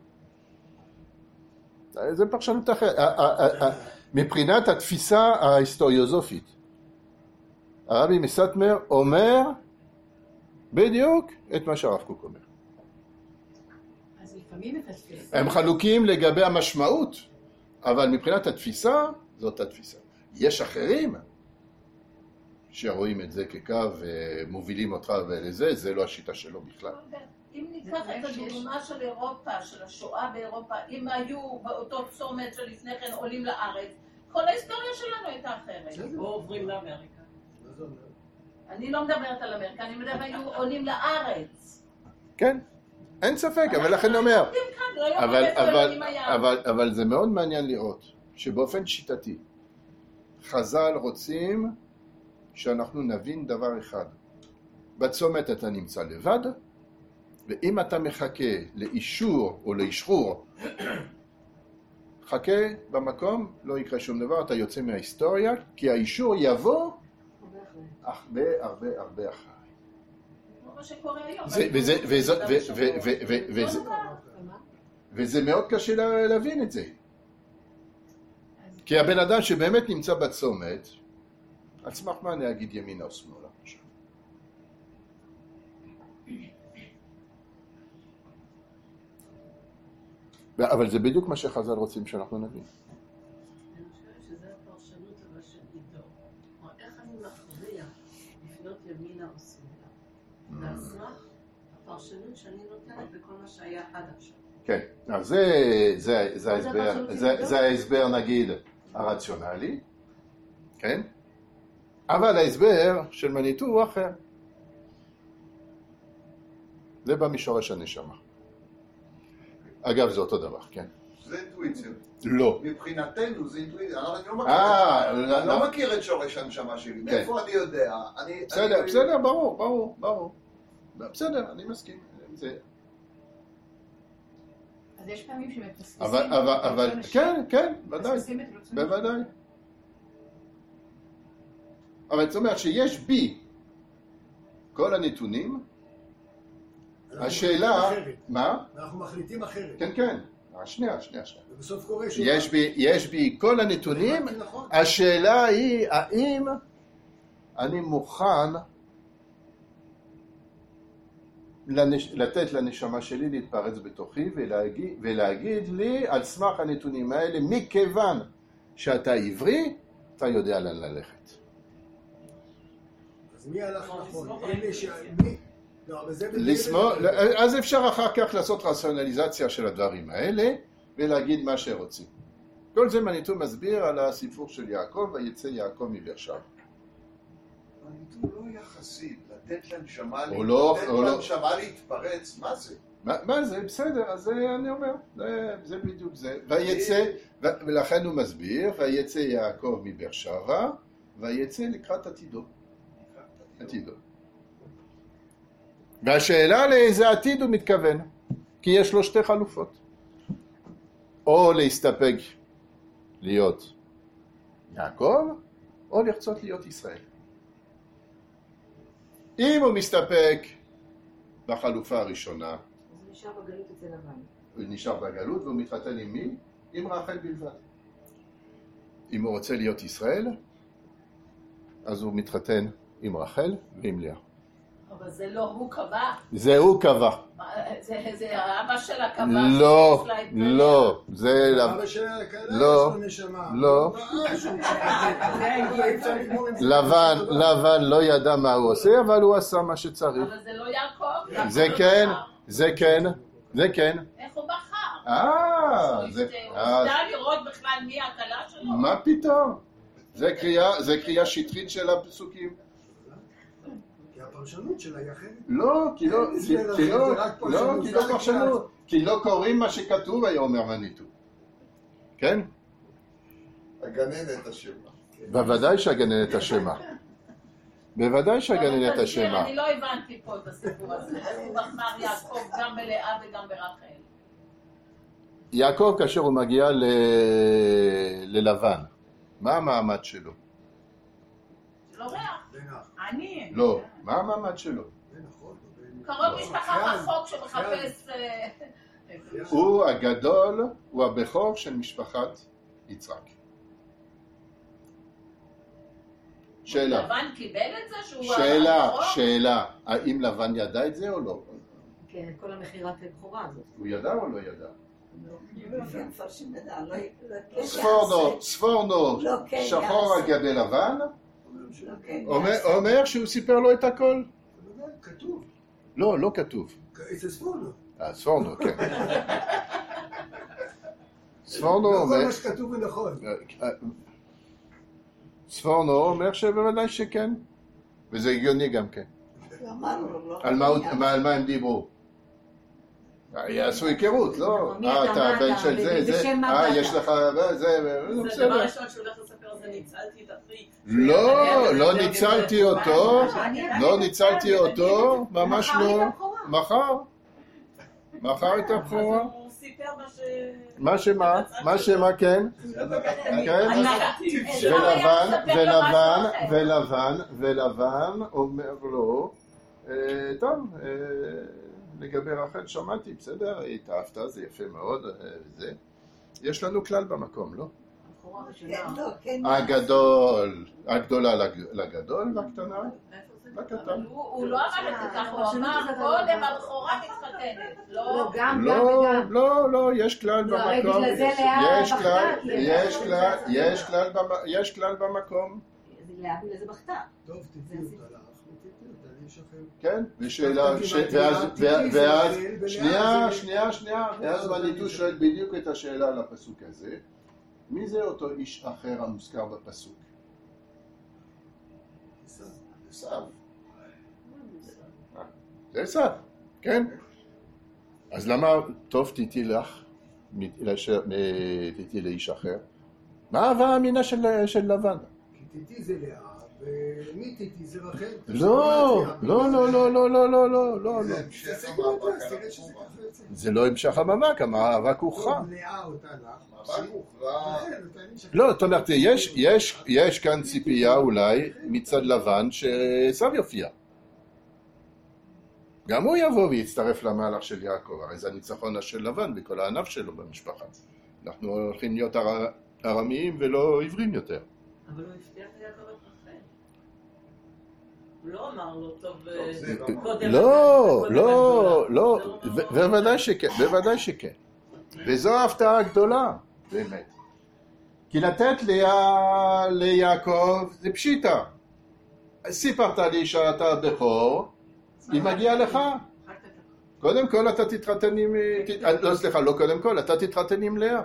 זה פרשנות אחרת. מבחינת התפיסה ההיסטוריוזופית, הרבי מסטמר אומר בדיוק את מה שהרב קוק אומר. אז לפעמים את התפיסה. הם חלוקים לגבי המשמעות, אבל מבחינת התפיסה, זאת התפיסה. יש אחרים שרואים את זה כקו ומובילים אותך ולזה, זה לא השיטה שלו בכלל. אם ניקח את הדוגמה של אירופה, של השואה באירופה, אם היו באותו צומת שלפני כן עולים לארץ, כל ההיסטוריה שלנו הייתה אחרת. או עוברים לאמריקה. אני לא מדברת על אמריקה, אני מדברת היו עולים לארץ. כן, אין ספק, אבל לכן אומר, אבל, אבל, אבל, אבל זה מאוד מעניין לראות שבאופן שיטתי חז"ל רוצים שאנחנו נבין דבר אחד. בצומת אתה נמצא לבד, ואם אתה מחכה לאישור או לאשחור, חכה במקום, לא יקרה שום דבר, אתה יוצא מההיסטוריה, כי האישור יבוא הרבה הרבה הרבה אחרי. מה שקורה היום. וזה מאוד קשה להבין את זה. כי הבן אדם שבאמת נמצא בצומת, על סמך מה אני אגיד ימינה או שמאלה? אבל זה בדיוק מה שחז"ל רוצים שאנחנו נבין. אני חושבת שזה הפרשנות למה של עידו. כלומר, איך אני מכריע לפנות ימינה או שמאלה? זה הסמך הפרשנות שאני נותנת בכל מה שהיה עד עכשיו. כן, אז זה ההסבר נגיד הרציונלי, כן? אבל ההסבר של מניטו הוא אחר. זה במישורש הנשמה. אגב, זה אותו דבר, כן? זה אינטואיציה. לא. מבחינתנו זה אינטואיציה. אני לא מכיר את שורש הנשמה שלי. מאיפה אני יודע? בסדר, בסדר, ברור, ברור, ברור. בסדר, אני מסכים. אז יש פעמים שמפספסים. אבל, כן, כן, ודאי. בוודאי. אבל זאת אומרת שיש בי כל הנתונים, השאלה, מה? אנחנו מחליטים אחרת. כן, כן. שנייה, שנייה, שנייה. ובסוף קורה ש... יש בי, יש בי כל הנתונים, השאלה היא, האם אני מוכן לנש... לתת לנשמה שלי להתפרץ בתוכי ולהגיד, ולהגיד לי על סמך הנתונים האלה, מכיוון שאתה עברי, אתה יודע לאן ללכת. אז מי הלך נכון? אלה ש... אז אפשר אחר כך לעשות רציונליזציה של הדברים האלה ולהגיד מה שרוצים. כל זה מניטו מסביר על הסיפור של יעקב, ויצא יעקב מבאר שבע. מניטו לא יחסית, לתת לנשמה להתפרץ, מה זה? מה זה? בסדר, אז אני אומר, זה בדיוק זה. ויצא, ולכן הוא מסביר, ויצא יעקב מבאר שבע, ויצא לקראת עתידו. עתידו. והשאלה לאיזה עתיד הוא מתכוון, כי יש לו שתי חלופות. או להסתפק להיות יעקב, או לרצות להיות ישראל. אם הוא מסתפק בחלופה הראשונה, אז הוא נשאר בגלות אצל לבן. הוא נשאר בגלות והוא מתחתן עם מי? עם רחל בלבד. אם הוא רוצה להיות ישראל, אז הוא מתחתן עם רחל ועם לאה. אבל זה לא הוא קבע. זה הוא קבע. זה האבא שלה קבע. לא, לא, זה... אבא שלה לא, יש לו נשמה. לא. לבן, לבן לא ידע מה הוא עושה, אבל הוא עשה מה שצריך. אבל זה לא יעקב. זה כן, זה כן, זה כן. איך הוא בחר? אה, זה... הוא ידע לראות בכלל מי הכלה שלו. מה פתאום? זה קריאה שטחית של הפסוקים. הפרשנות שלה היא אחרת. לא, כי לא, כי לא, לא, כי לא פרשנות, כי לא קוראים מה שכתוב היה אומר מניטו. כן? הגננת אשמה. בוודאי שהגננת אשמה. בוודאי שהגננת אשמה. אני לא הבנתי פה את הסיפור הזה. איך הוא בחר יעקב גם בלאה וגם ברחל? יעקב כאשר הוא מגיע ללבן, מה המעמד שלו? לא ריח. בן אח. אני. לא, מה המעמד שלו? בן אחות. קרוב משפחה רחוק שמחפש... הוא הגדול, הוא הבכור של משפחת יצחק. שאלה. לבן קיבל את זה שהוא... שאלה, שאלה. האם לבן ידע את זה או לא? כן, כל המכירת הבכורה הזאת. הוא ידע או לא ידע? ספורנו, ספורנו, שחור על גבי לבן, אומר- אומר שהוא סיפר לו את הכל? כתוב. לא, לא כתוב. זה ספורנו. אה, ספורנו, כן. ספורנו לא כל אומר... מה שכתוב הוא נכון. ספורנו אומר שבוודאי שכן, וזה הגיוני גם כן. על מה הוא- מה- על מה הם דיברו? יעשו היכרות, לא? מי אה, אתה, אתה מה הבן אתה, של זה, זה, בשם מה אה, באת? יש לך, זה, זה זה בסדר. דבר ראשון שהוא הולך לספר, זה ניצלתי את אחי. לא, לא ניצלתי אותו, לא ניצלתי אותו, ממש לא. מחר. מחר את הבכורה. הוא סיפר מה ש... מה שמה? מה שמה, כן? כן? ולבן, ולבן, ולבן, ולבן, ולבן אומר לו, אה, טוב, אה, לגבי רחל שמעתי, בסדר, התאהבת, זה יפה מאוד, אה, זה. יש לנו כלל במקום, לא? הבכורה הראשונה. הגדול, הגדולה לג- לגדול, והקטנה לקטן. הוא הוא לא אמר את זה ככה, הוא אמר קודם הבכורה מתחתנת. לא, לא, גם, גם לא, וגם. לא, לא, יש כלל לא, הרי במקום. בגלל זה לאה יש בכתה, כלל, כי יש לאה כלל, בכתה. יש כלל במ- יש כלל במקום. לאה בגלל זה בכתה. טוב, תתני אותה לך, ותתני אותה, אני אשחרר. כן, ושאלה, ש- ואז, ואז, שנייה, שנייה, שנייה, ואז מניטו שואל בדיוק את השאלה על הפסוק הזה. מי זה אותו איש אחר המוזכר בפסוק? עשיו. זה עשיו, כן? אז למה טוב תיתי לך, תיתי לאיש אחר? מה ההווה האמינה של של לבן? כי תיתי זה לאה, ומי תיתי זה רחל. לא, לא, לא, לא, לא, לא, לא, לא, לא, זה לא. המשך תשיגו את המאבק זה, אז על תראה שזה הבכורה. ככה יוצא. זה לא המשך המאבק, המאבק הוכרע. טוב, לאה אותה לך. מאבק הוכרע. רחל, אותה אני אשחרר. לא, זאת אומרת, יש, יש, יש כאן ציפייה אולי מצד לבן שעשיו יופיע. גם הוא יבוא ויצטרף למהלך של יעקב, הרי זה הניצחון של לבן בכל הענף שלו במשפחה. אנחנו הולכים להיות אר- ארמיים ולא עברים יותר. אבל הוא הבטיח ליעקב את רחל. הוא לא אמר לו, טוב, זה אה, לא. קודם... לא, קודם לא, הגדולה. לא, זה ו- לא- בוודאי שכן, בוודאי שכן. וזו ההפתעה הגדולה, באמת. כי לתת ליה- ליעקב זה פשיטה. סיפרת לי שאתה הבכור, היא מגיעה לך. קודם כל אתה תתחתן עם... ת- לא, סליחה, לא קודם כל, אתה תתחתן עם לאה.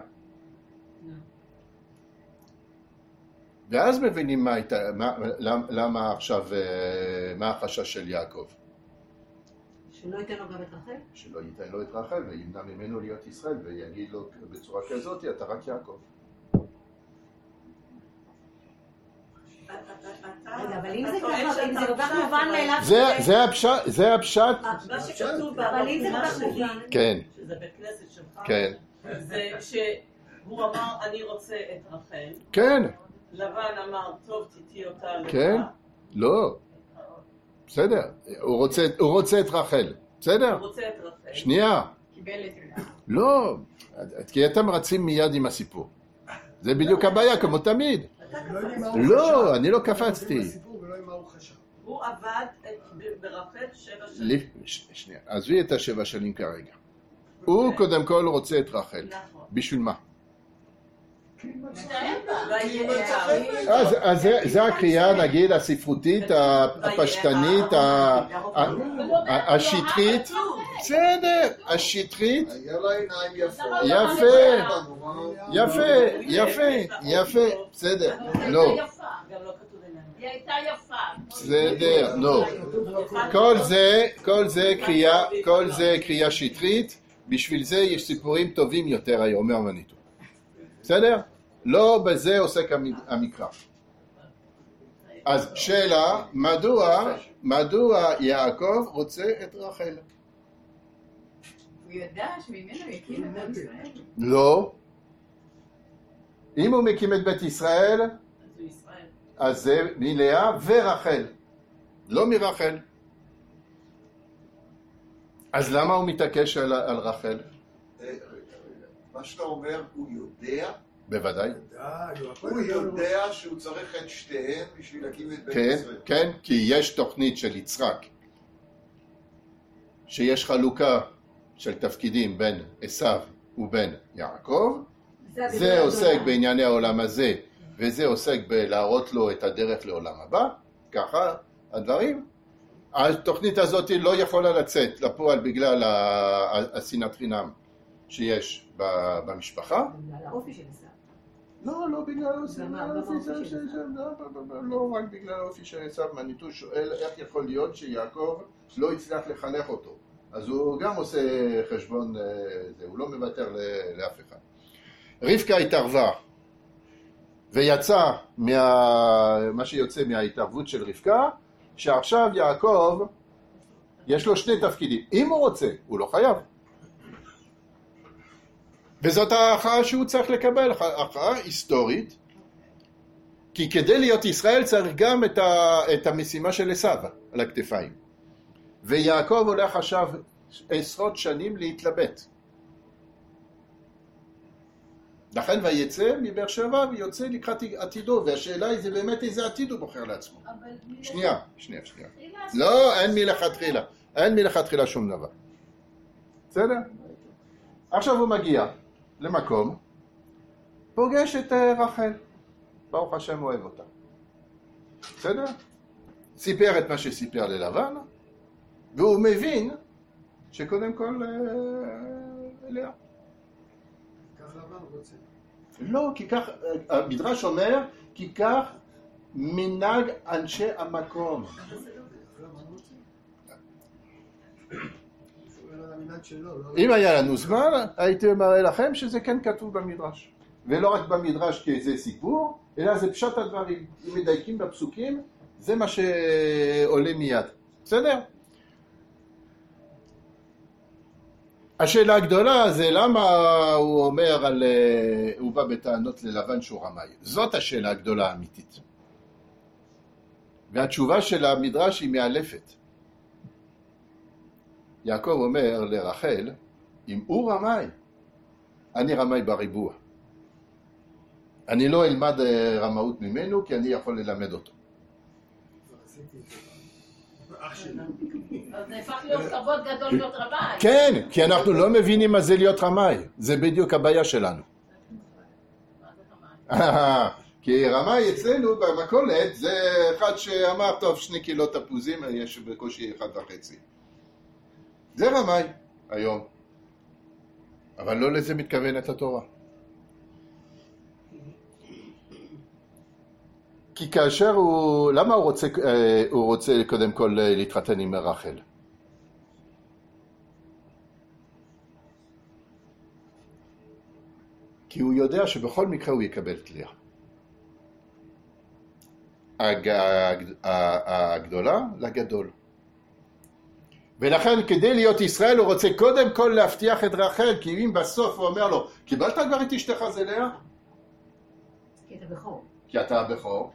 ואז מבינים מה הייתה, מה- למ- למה עכשיו, אה, מה החשש של יעקב. שלא ייתן לו גם את רחל? שלא ייתן לו את רחל וימנע ממנו להיות ישראל ויגיד לו בצורה כזאת, אתה רק יעקב. רגע, אבל אם זה ככה, אם זה כל כך מובן מאליו... זה- זה הפשט, זה הפשט, מה שכתוב אבל אם זה כל כך במתנה שלי, מובן... כן, שזה בית כנסת שלך, כן, זה שהוא אמר, אני רוצה את רחל, כן, לבן אמר, טוב, תיתי אותה לך, כן, לא, בסדר, הוא רוצה, הוא רוצה את רחל, בסדר? הוא רוצה את רחל, שנייה, קיבל את זה. לא, כי אתם רצים מיד עם הסיפור. זה בדיוק הבעיה, כמו תמיד. לא יודעים מה הוא לא, חשב. אני לא אנחנו קפצתי. יודעים בסיפור ולא יודעים מה הוא חשב. הוא עבד את- ברחל שבע שנים. לי- ש- שנייה, עזבי את השבע שנים כרגע. הוא קודם כל רוצה את רחל. נכון. בשביל מה? ויהיה- אז, אז זה, זה הקריאה, נגיד, הספרותית, הפשטנית, ה- ה- ה- השטחית. בסדר, השטחית. היה לה עיניים יפות. יפה. מה? יפה, יפה, יפה, בסדר. לא, גם לא כתוב עיניים. היא הייתה יפה. בסדר, לא. כל זה, כל זה קריאה, כל זה קריאה שטחית. בשביל זה יש סיפורים טובים יותר היום, אומר מניטו. בסדר? לא בזה עוסק המ- המקרא. אז שאלה, מדוע, מדוע יעקב רוצה את רחל? הוא ידע שממנו יקים את עם ישראל. לא. אם הוא מקים את בית ישראל, אז זה מלאה ורחל, לא מרחל. אז למה הוא מתעקש על, על רחל? רגע, רגע. מה שאתה אומר, הוא יודע? בוודאי. הוא יודע שהוא צריך את שתיהן בשביל להקים את בית כן, ישראל. כן, כי יש תוכנית של יצחק, שיש חלוקה של תפקידים בין עשיו ובין יעקב, זה עוסק בענייני העולם הזה, וזה עוסק בלהראות לו את הדרך לעולם הבא, ככה הדברים. התוכנית הזאת לא יכולה לצאת לפועל בגלל השנאת חינם שיש במשפחה. בגלל האופי של עשיו. לא, לא בגלל האופי, לא רק בגלל האופי של עשיו. מניטו שואל איך יכול להיות שיעקב לא הצליח לחנך אותו. אז הוא גם עושה חשבון, הוא לא מוותר לאף אחד. רבקה התערבה, ויצא מה שיוצא מההתערבות של רבקה, שעכשיו יעקב יש לו שני תפקידים. אם הוא רוצה, הוא לא חייב. וזאת ההכרעה שהוא צריך לקבל, הכרעה היסטורית, כי כדי להיות ישראל צריך גם את, ה, את המשימה של עשיו על הכתפיים. ויעקב הולך עכשיו עשרות שנים להתלבט. לכן ויצא מבאר שבע ויוצא לקראת עתידו, והשאלה היא זה באמת איזה עתיד הוא בוחר לעצמו. שנייה, שנייה, שנייה. לא, אין מלכתחילה, אין מלכתחילה שום דבר. בסדר? עכשיו הוא מגיע למקום, פוגש את רחל, ברוך השם אוהב אותה. בסדר? סיפר את מה שסיפר ללבן, והוא מבין שקודם כל אליה. כך לבן רוצה. לא, כי כך, המדרש אומר, כי כך מנהג אנשי המקום. אם היה לנו זמן, הייתי מראה לכם שזה כן כתוב במדרש. ולא רק במדרש כאיזה סיפור, אלא זה פשט הדברים. אם מדייקים בפסוקים, זה מה שעולה מיד. בסדר? השאלה הגדולה זה למה הוא אומר על, הוא בא בטענות ללבן שהוא רמאי. זאת השאלה הגדולה האמיתית. והתשובה של המדרש היא מאלפת. יעקב אומר לרחל, אם הוא רמאי, אני רמאי בריבוע. אני לא אלמד רמאות ממנו, כי אני יכול ללמד אותו. אז זה הפך להיות כבוד גדול להיות רמאי. כן, כי אנחנו לא מבינים מה זה להיות רמאי. זה בדיוק הבעיה שלנו. כי רמאי אצלנו במכולת זה אחד שאמר, טוב, שני קילו תפוזים, יש בקושי אחד וחצי. זה רמאי היום. אבל לא לזה מתכוונת התורה. כי כאשר הוא, למה הוא רוצה, הוא רוצה קודם כל להתחתן עם רחל? כי הוא יודע שבכל מקרה הוא יקבל את לאה. הגדולה לגדול. ולכן כדי להיות ישראל הוא רוצה קודם כל להבטיח את רחל, כי אם בסוף הוא אומר לו, קיבלת כבר את אשתך זה לאה? כי אתה בכור. כי אתה הבכור.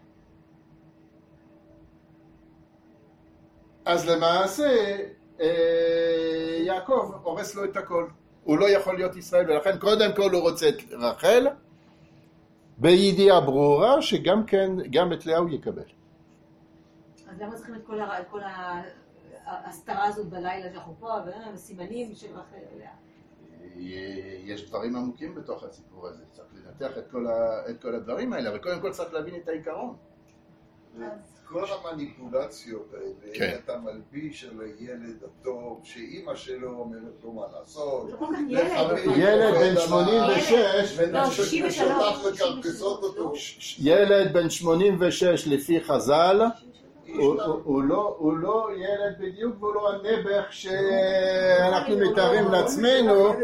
אז למעשה אה, יעקב הורס לו את הכל. הוא לא יכול להיות ישראל, ולכן קודם כל הוא רוצה את רחל, בידיעה ברורה שגם כן, גם את לאה הוא יקבל. אז למה צריכים את כל, הר... את כל ההסתרה הזאת בלילה שאנחנו פה, וסימנים של רחל ולאה? יש דברים עמוקים בתוך הסיפור הזה, צריך לנתח את כל, ה... את כל הדברים האלה, אבל קודם כל צריך להבין את העיקרון. כל המניפולציות האלה, כן. אתה מלביש על הילד הטוב, שאימא שלו אומרת לו מה לעשות. לא כל כך ילד. ילד בן שמונים ושש, לא, שישים ושלוש. לקרקסות אותו. ילד בן שמונים ושש לפי חז"ל, הוא, הוא, הוא, לא, הוא לא ילד בדיוק, והוא לא הנבח שאנחנו מתארים לעצמנו,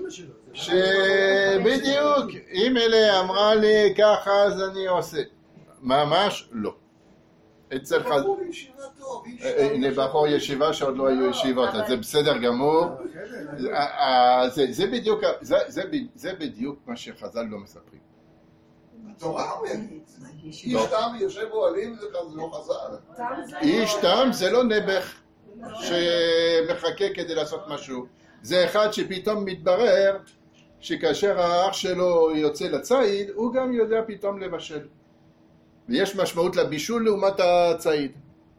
שבדיוק, אם אלה אמרה לי ככה אז אני עושה. ממש לא. אצל חז"ל, הנה בחור ישיבה שעוד לא היו ישיבות, אז זה בסדר גמור. זה בדיוק מה שחז"ל לא מספרים. התורה אומרת. איש תם יושב אוהלים זה לא חז"ל. איש תם זה לא נעבך שמחכה כדי לעשות משהו. זה אחד שפתאום מתברר שכאשר האח שלו יוצא לציד, הוא גם יודע פתאום לבשל. ויש משמעות לבישול לעומת הציד.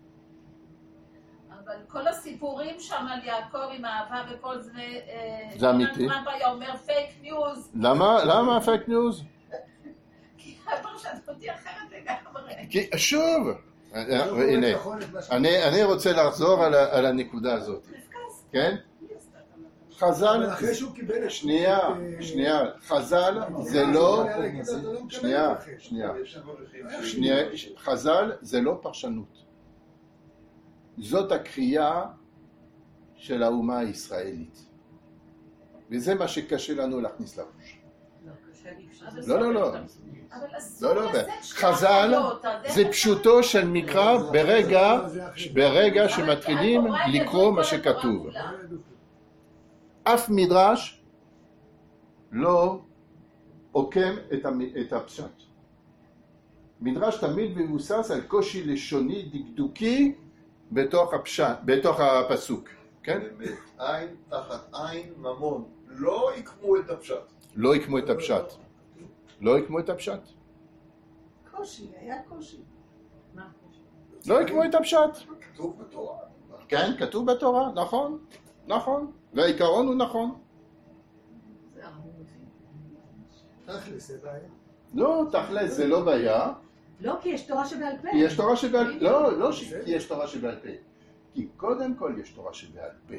אבל כל הסיפורים שם על יעקב עם האהבה וכל זה... זה אמיתי. טראמפ היה אומר פייק ניוז. למה? למה פייק ניוז? כי הפרשנות היא אחרת לגמרי. כי שוב, הנה, אני רוצה לחזור על הנקודה הזאת. כן? חז"ל, שנייה, שנייה, חז"ל זה לא, שנייה, שנייה, שנייה, חז"ל זה לא פרשנות. זאת הקריאה של האומה הישראלית. וזה מה שקשה לנו להכניס לראש. לא, לא, לא. לא, לא, חז"ל זה פשוטו של מקרא ברגע, ברגע שמתחילים לקרוא מה שכתוב. אף מדרש לא עוקם את הפשט. מדרש תמיד מבוסס על קושי לשוני דקדוקי בתוך הפשט, בתוך הפסוק, כן? עין תחת עין ממון, לא יקמו את הפשט. לא יקמו את הפשט. לא יקמו את הפשט. קושי, היה קושי. לא יקמו את הפשט. כתוב בתורה. כן, כתוב בתורה, נכון, נכון. והעיקרון הוא נכון. תכלס זה בעיה. לא, תכלס זה לא בעיה. לא, כי יש תורה שבעל פה. כי יש תורה שבעל פה. לא, לא כי יש תורה שבעל פה. כי קודם כל יש תורה שבעל פה.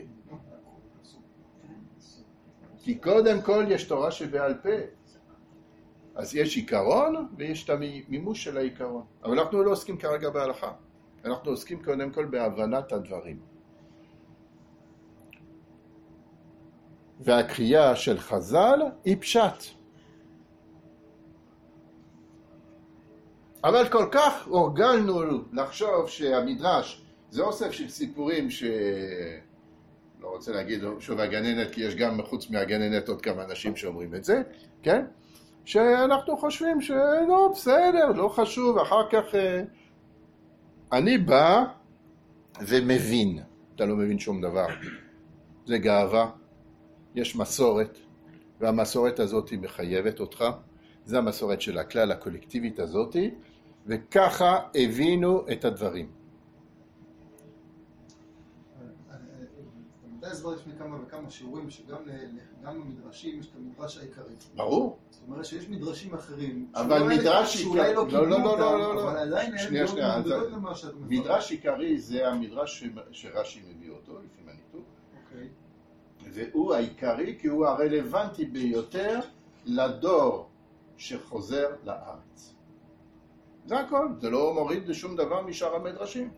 כי קודם כל יש תורה שבעל פה. אז יש עיקרון ויש את המימוש של העיקרון. אבל אנחנו לא עוסקים כרגע בהלכה. אנחנו עוסקים קודם כל בהבנת הדברים. והקריאה של חז"ל היא פשט. אבל כל כך הורגלנו לחשוב שהמדרש זה אוסף של סיפורים ש... לא רוצה להגיד שוב הגננת, כי יש גם חוץ מהגננת עוד כמה אנשים שאומרים את זה, כן? שאנחנו חושבים שלא, בסדר, לא חשוב, אחר כך אני בא ומבין. אתה לא מבין שום דבר. זה גאווה. יש מסורת, והמסורת הזאת היא מחייבת אותך. זה המסורת של הכלל הקולקטיבית הזאת, וככה הבינו את הדברים. אתה הסבר לפני כמה וכמה שיעורים שגם במדרשים יש את המדרש העיקרי. ברור. זאת אומרת שיש מדרשים אחרים. אבל מדרש עיקרי, לא, לא, לא, לא, לא, לא. אבל עדיין שנייה, שנייה. מדרש מדרש עיקרי זה המדרש שרש"י מביא אותו, לפי מניתו. אוקיי. והוא העיקרי כי הוא הרלוונטי ביותר לדור שחוזר לארץ. זה הכל, זה לא מוריד לשום דבר משאר המדרשים.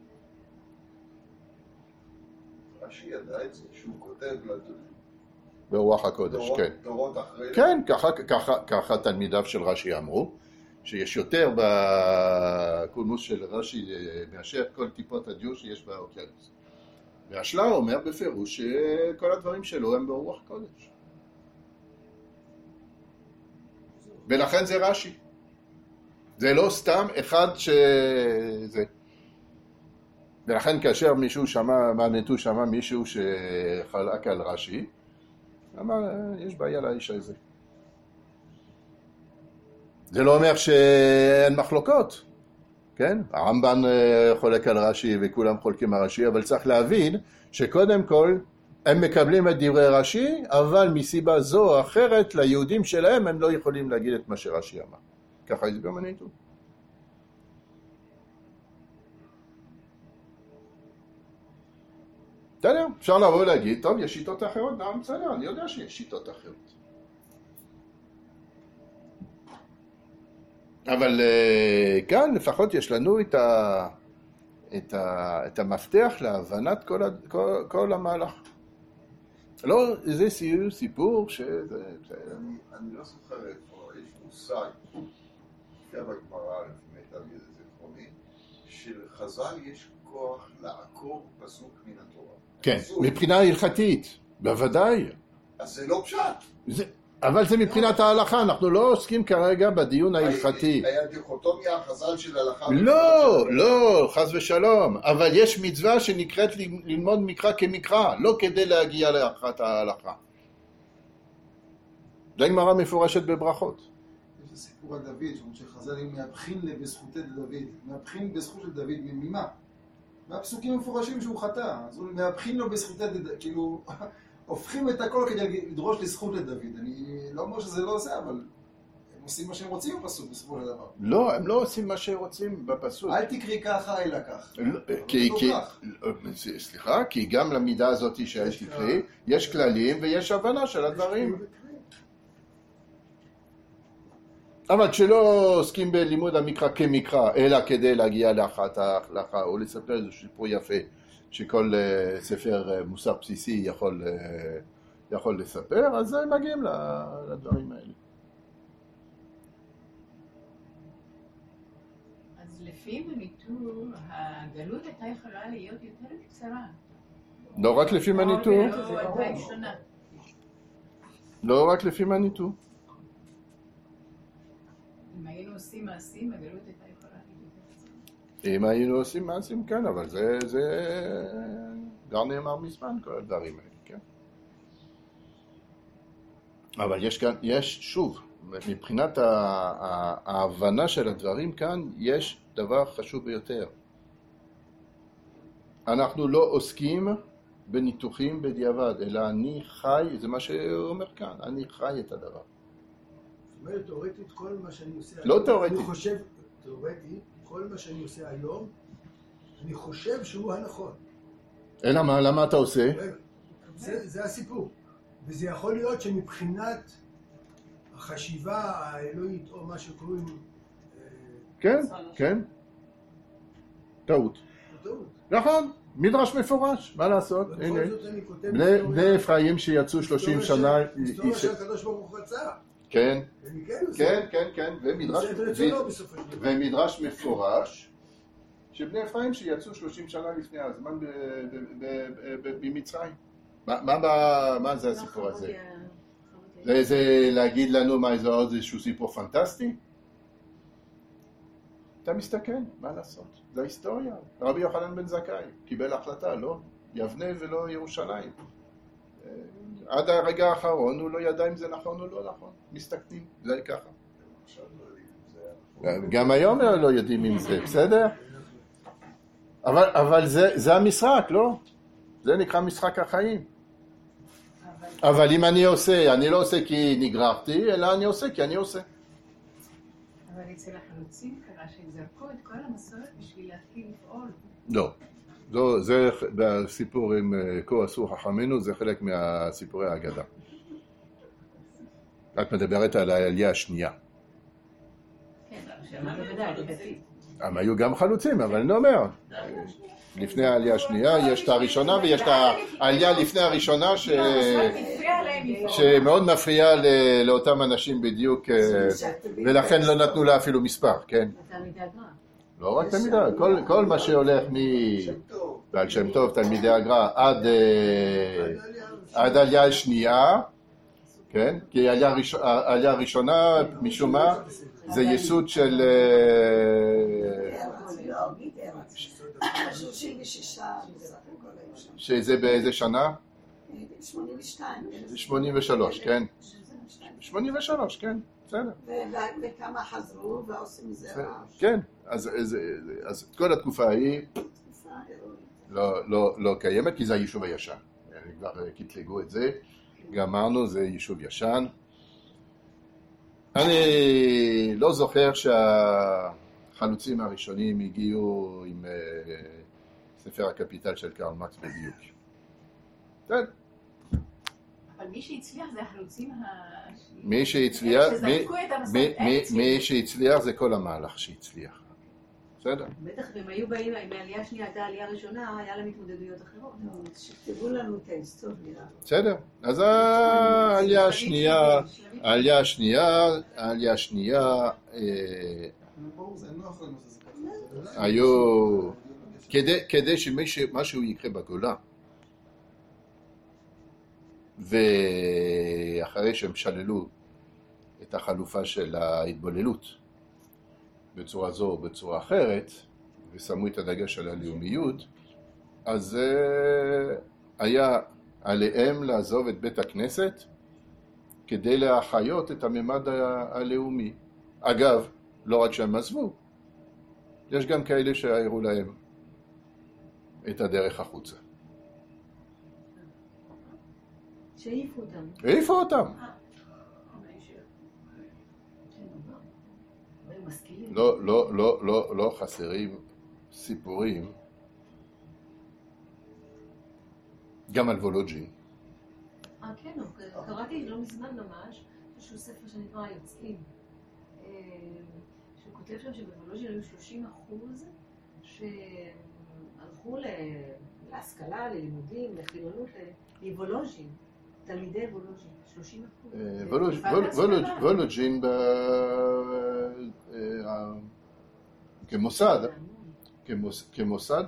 רש"י ידע את זה, שהוא כותב ברוח הקודש, כן. דורות אחרי. כן, ככה, ככה, ככה תלמידיו של רש"י אמרו, שיש יותר בקולמוס של רש"י מאשר כל טיפות הדיור שיש באוקיינוס. והשל"ה אומר בפירוש שכל הדברים שלו הם ברוח קודש. ולכן זה רש"י. זה לא סתם אחד שזה... ולכן כאשר מישהו שמע, מענתו שמע מישהו שחלק על רש"י, אמר, יש בעיה לאיש הזה. זה לא אומר שאין מחלוקות, כן? הרמב"ן חולק על רש"י וכולם חולקים על רש"י, אבל צריך להבין שקודם כל הם מקבלים את דברי רש"י, אבל מסיבה זו או אחרת ליהודים שלהם הם לא יכולים להגיד את מה שרש"י אמר. ככה הסביר מניתו. בסדר, אפשר לבוא ולהגיד, טוב, יש שיטות אחרות, גם בסדר, אני יודע שיש שיטות אחרות. אבל כאן לפחות יש לנו את, ה, את, ה, את המפתח להבנת כל, ה, כל, כל המהלך. לא, זה סיפור, סיפור ש... אני, אני לא זוכר איפה, יש מושג, כתב הגמרא לפני תלמיד זיכרוני, שלחז"ל יש כוח לעקור פסוק מן התורה. כן, מבחינה הלכתית, בוודאי. אז זה לא פשט. זה, אבל זה מבחינת ההלכה, אנחנו לא עוסקים כרגע בדיון ההלכתי. היה דיכוטומיה החז"ל של הלכה. לא, לא, חס ושלום, אבל יש מצווה שנקראת ללמוד מקרא כמקרא, לא כדי להגיע להכרעת ההלכה. זה גמרא מפורשת בברכות. יש סיפור על דוד, שחז"ל היו מהבחין בזכותי לדוד, מהבחין בזכות לדוד ממה? מהפסוקים מפורשים שהוא חטא, אז הוא מהבחין לו בזכותי לדוד, כאילו, הופכים את הכל כדי לדרוש לזכות לדוד. אני לא אומר שזה לא עושה, אבל הם עושים מה שהם רוצים בפסוק, בסופו של דבר. לא, הם לא עושים מה שהם רוצים בפסוק. אל תקרי ככה, אלא כך. כי, כי, סליחה, כי גם למידה הזאת שאל תקרי, יש כללים ויש הבנה של הדברים. אבל כשלא עוסקים בלימוד המקרא כמקרא, אלא כדי להגיע לאחת ההלכה, או לספר איזה סיפור יפה, שכל uh, ספר uh, מוסר בסיסי יכול, uh, יכול לספר, אז הם מגיעים לדברים האלה. אז לפי מניטור, הגלות הייתה יכולה להיות יותר קצרה. לא רק לפי מניטור. לא הייתה שונה. לא רק לפי מניטור. אם היינו עושים מעשים, הגלות הייתה יכולה להיות יותר קצרה. אם היינו עושים מעשים, כן, אבל זה, זה כבר נאמר מזמן, כל הדברים האלה, כן. אבל יש כאן, יש, שוב, מבחינת ההבנה של הדברים כאן, יש דבר חשוב ביותר. אנחנו לא עוסקים בניתוחים בדיעבד, אלא אני חי, זה מה שאומר כאן, אני חי את הדבר. זאת אומרת, תיאורטית, כל מה שאני עושה... לא תיאורטית. אני חושב, תיאורטית, כל מה שאני עושה היום, אני חושב שהוא הנכון. אלא מה, למה אתה עושה? זה, זה הסיפור. וזה יכול להיות שמבחינת החשיבה האלוהית, או מה שקוראים... כן, כן. טעות. טעות. נכון, מדרש מפורש, מה לעשות? הנה. בני אפרים שיצאו שלושים שנה... היסטוריה שהקדוש ברוך הוא רצה. כן, כן, כן, כן, ומדרש מפורש, שבני אפרים שיצאו שלושים שנה לפני הזמן במצרים. מה זה הסיפור הזה? זה להגיד לנו מה זה עוד איזשהו סיפור פנטסטי? אתה מסתכל, מה לעשות? זה ההיסטוריה. רבי יוחנן בן זכאי קיבל החלטה, לא יבנה ולא ירושלים. עד הרגע האחרון הוא לא ידע אם זה נכון או לא נכון. מסתכלים, זה ככה. גם היום לא יודעים אם זה, בסדר? אבל, אבל זה, זה המשחק, לא? זה נקרא משחק החיים. אבל אם אני עושה, אני לא עושה כי נגררתי, אלא אני עושה כי אני עושה. אבל אצל החלוצים קרה שהם זרקו את כל המסורת בשביל להתחיל לפעול. לא. זו, זה בסיפור עם כה עשו חכמינו, זה חלק מהסיפורי ההגדה. את מדברת על העלייה השנייה. כן, שמה בוודאי, לדעתי. הם היו גם חלוצים, אבל אני אומר, לפני העלייה השנייה יש את הראשונה ויש את העלייה לפני הראשונה ש... שמאוד מפריעה לאותם אנשים בדיוק, ולכן לא נתנו לה אפילו מספר, כן? לא רק תלמידי, כל, כל מה שהולך מבעל שם טוב, תלמידי הגר"א, עד, עד העלייה השנייה, כן? כי העלייה הראש, העלייה הראשונה, משום מה, זה יסוד של... שזה באיזה שנה? שמונים ושתיים. שמונים ושלוש, כן. שמונים ושלוש, כן, בסדר. וכמה חזרו ועושים זה רעש. כן, אז, אז, אז כל התקופה ההיא לא, לא, לא קיימת, כי זה היישוב הישן. כבר קטלגו את זה, גמרנו, זה יישוב ישן. אני לא זוכר שהחלוצים הראשונים הגיעו עם ספר הקפיטל של קרל מקס בדיוק. כן. אבל מי שהצליח זה החלוצים ה... מי שהצליח, מי שהצליח זה כל המהלך שהצליח. בסדר? בטח, אם היו באים, אם העלייה השנייה הייתה העלייה הראשונה, היה להם התמודדויות אחרות. שכתבו לנו את ההיסטוריה. בסדר. אז העלייה השנייה, העלייה השנייה, העלייה השנייה, היו, כדי שמשהו יקרה בגולה, ואחרי אחרי שהם שללו את החלופה של ההתבוללות בצורה זו או בצורה אחרת, ושמו את הדגש על הלאומיות, אז היה עליהם לעזוב את בית הכנסת כדי להחיות את הממד הלאומי. אגב, לא רק שהם עזבו, יש גם כאלה שהעירו להם את הדרך החוצה. שהעיפו אותם. העיפו אותם. לא, לא, לא, לא, לא חסרים סיפורים גם על וולוז'ין. אה, כן, קראתי לא מזמן ממש, איזשהו ספר שנקרא היוצאים, שהוא כותב שם שבוולוז'ין היו שלושים אחוז שהלכו להשכלה, ללימודים, לחילונות, לוולוז'ין, תלמידי וולוז'ין, שלושים אחוז. וולוז'ין כמוסד, כמוסד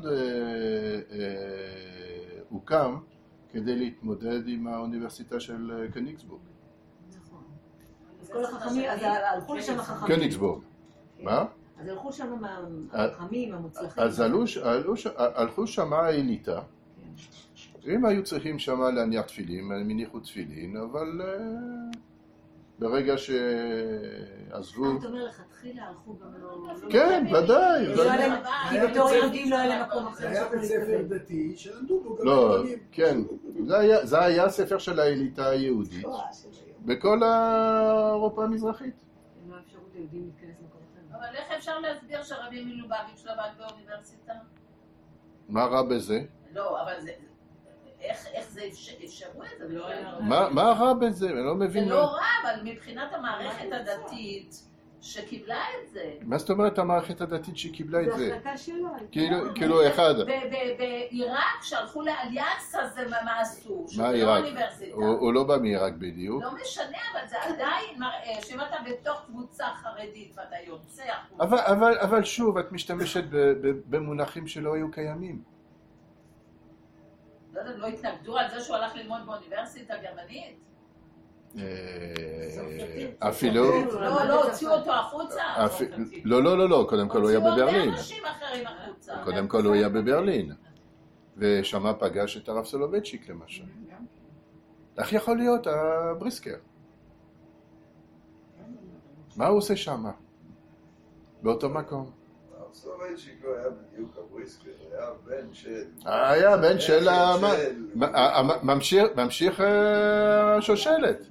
הוקם כדי להתמודד עם האוניברסיטה של קניגסבורג. נכון. אז כל החכמים, אז הלכו לשם החכמים. קניגסבורג. מה? אז הלכו שם החכמים, המוצלחים. אז הלכו שם האליטה. הם היו צריכים שם להניח תפילין, הם הניחו תפילין, אבל ברגע שעזבו... אתה אומר לך, תחילה הלכו גם לא... כן, ודאי. כי בתור יהודים לא היה מקום אחר. זה היה בית ספר דתי שלמדו בו גם לא, יהודים. כן. זה היה ספר של האליטה היהודית בכל אירופה המזרחית. אין לו אפשרות ליהודים להתכנס מקום אחר. אבל איך אפשר להסביר שרבי מלובביץ' למד באוניברסיטה? מה רע בזה? לא, אבל זה... איך זה אפשרו את זה? מה רע בזה? אני לא מבין. זה לא רע, אבל מבחינת המערכת הדתית שקיבלה את זה. מה זאת אומרת המערכת הדתית שקיבלה את זה? זה החלטה שלו. כאילו אחד. בעיראק שהלכו לאליאנס הזה מה עשו? מה עיראק? הוא לא בא מעיראק בדיוק. לא משנה, אבל זה עדיין מראה שאם אתה בתוך קבוצה חרדית ואתה יוצא... אבל שוב, את משתמשת במונחים שלא היו קיימים. לא יודעת, לא התנגדו על זה שהוא הלך ללמוד באוניברסיטה גרמנית? אפילו... לא, לא, הוציאו אותו החוצה. לא, לא, לא, לא, קודם כל הוא היה בברלין. הוציאו הרבה אנשים אחרים החוצה. קודם כל הוא היה בברלין. ושמה פגש את הרב סולובייצ'יק למשל. איך יכול להיות הבריסקר? מה הוא עושה שמה? באותו מקום. סולובייצ'יק לא היה בדיוק הבריסקר, היה בן של... היה בן של... ממשיך השושלת.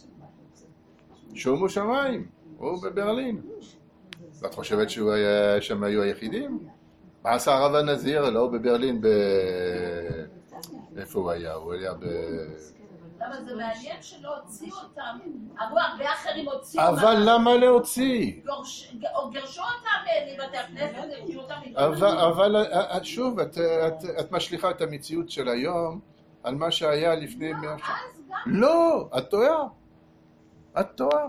שומו שמיים, הוא בברלין. ואת חושבת שהם היו היחידים? מה עשה הרב הנזיר? לא בברלין, איפה הוא היה? הוא היה ב... למה זה מעניין שלא הוציאו אותם? אמרו הרבה אחרים הוציאו אותם. אבל למה להוציא? גרשו אותם מבתי הכנסת, הוציאו אותם. אבל שוב, את משליחה את המציאות של היום על מה שהיה לפני מאה שנה. לא, את טועה. את טועה.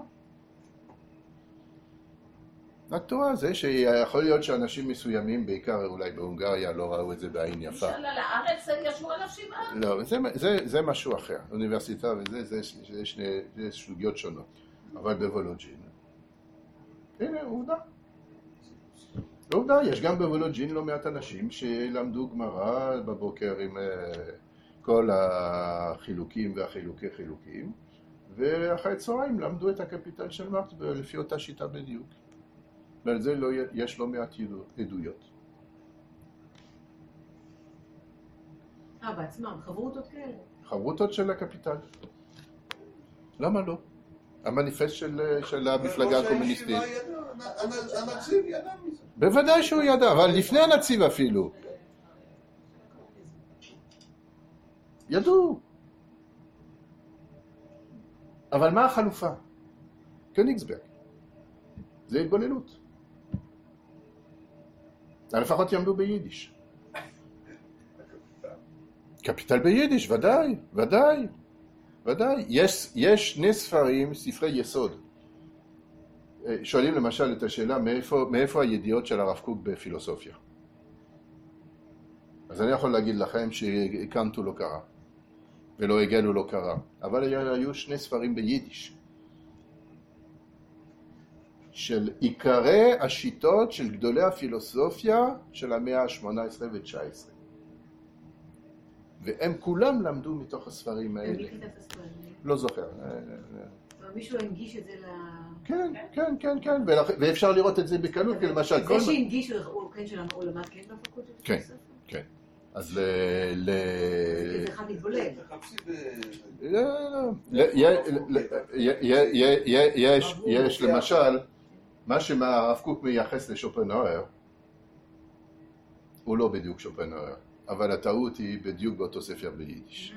את טועה, זה שיכול להיות שאנשים מסוימים, בעיקר אולי בהונגריה, לא ראו את זה בעין יפה. משאלה לארץ ישבו עליו שבעה? לא, זה משהו אחר. אוניברסיטה וזה, זה שני סוגיות שונות. אבל בוולוז'ין, הנה, עובדה. עובדה, יש גם בוולוז'ין לא מעט אנשים שלמדו גמרא בבוקר עם כל החילוקים והחילוקי חילוקים, ואחרי צהריים למדו את הקפיטל של מרקס לפי אותה שיטה בדיוק. ועל זה לא, יש לא מעט עדויות. אה, בעצמם, חברותות כאלה? חברותות של הקפיטל. למה לא? המניפסט של, של המפלגה הקומוניסטית. הנציב ידע מזה. בוודאי שהוא ידע, אבל לפני הנציב אפילו. ידעו. אבל מה החלופה? קניגסברג. זה התבוללות. לפחות יעמדו ביידיש. קפיטל ביידיש, ודאי, ודאי, ודאי. יש, יש שני ספרים, ספרי יסוד. שואלים למשל את השאלה, מאיפה, מאיפה הידיעות של הרב קוק בפילוסופיה? אז אני יכול להגיד לכם שקאנט הוא לא קרא. ולא הגענו לא קרא. אבל היו שני ספרים ביידיש, של עיקרי השיטות של גדולי הפילוסופיה של המאה ה-שמונה עשרה ו-תשע עשרה. והם כולם למדו מתוך הספרים האלה. מי כתב את הספרים? לא זוכר. מישהו הנגיש את זה ל... כן, כן, כן, כן, ואפשר לראות את זה בקלות, כי למשל... זה שהנגיש הוא כן של העולמה, כן בפקולטה? כן, כן. אז ל... זה אחד מתבולל. יש למשל, מה שהרב קוק מייחס לשופנהאואר, הוא לא בדיוק שופנהאואר, אבל הטעות היא בדיוק באותו ספר ביידיש.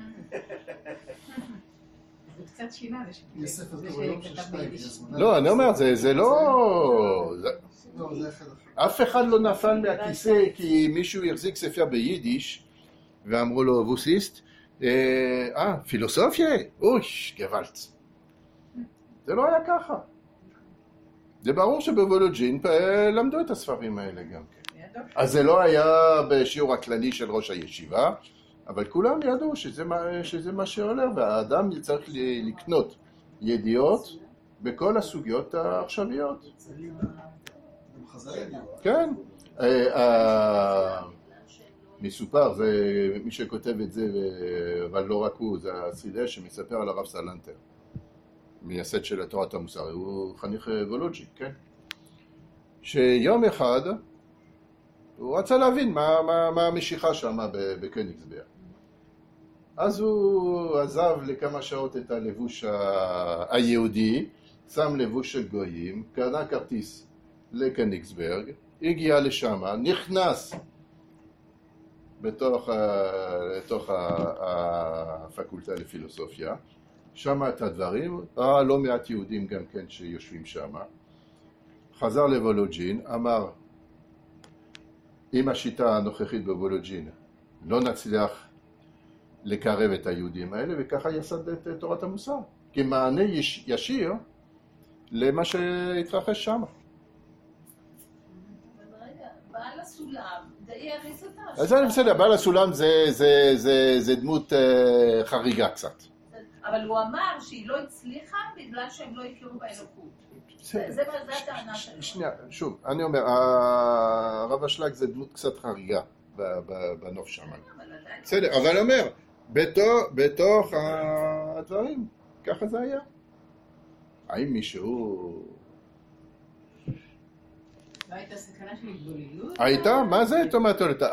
זה קצת שינה. יש ספר טוב היום של שניידר. לא, אני אומר, זה לא... אף אחד לא נפל מהכיסא כי מישהו החזיק ספר ביידיש ואמרו לו, ווסיסט, אה, פילוסופיה? אוי, גוואלט. זה לא היה ככה. זה ברור שבוולוג'ין למדו את הספרים האלה גם כן. אז זה לא היה בשיעור הכללי של ראש הישיבה, אבל כולם ידעו שזה מה, שזה מה שהולך, והאדם צריך לקנות ידיעות בכל הסוגיות העכשוויות. כן. מסופר, זה מי שכותב את זה, אבל לא רק הוא, זה הסרידה שמספר על הרב סלנטר, מייסד של תורת המוסר, הוא חניך וולוג'ין, כן? שיום אחד הוא רצה להבין מה, מה, מה המשיכה שם בקניגסברג. אז הוא עזב לכמה שעות את הלבוש היהודי, שם לבוש של גויים, קנה כרטיס לקניגסברג, הגיע לשם, נכנס בתוך, לתוך הפקולטה לפילוסופיה, שמע את הדברים, ראה לא מעט יהודים גם כן שיושבים שם, חזר לוולוג'ין, אמר, אם השיטה הנוכחית בוולוג'ין לא נצליח לקרב את היהודים האלה, וככה יסד את תורת המוסר, כמענה יש, ישיר למה שהתרחש שם. בעל הסולם, די הריס אותה. אז זה בסדר, בעל הסולם זה, זה, זה, זה דמות uh, חריגה קצת. אבל הוא אמר שהיא לא הצליחה בגלל שהם לא הכירו באלוקות. זה, זה, זה הטענה שלו. שנייה, שוב, אני אומר, הרב אשלג זה דמות קצת חריגה בנוף שם. בסדר, אבל אני אומר, בתוך, בתוך הדברים, ככה זה היה. האם מישהו... לא הייתה סכנה של התבוללות? הייתה? מה זה? תאמרת אותה.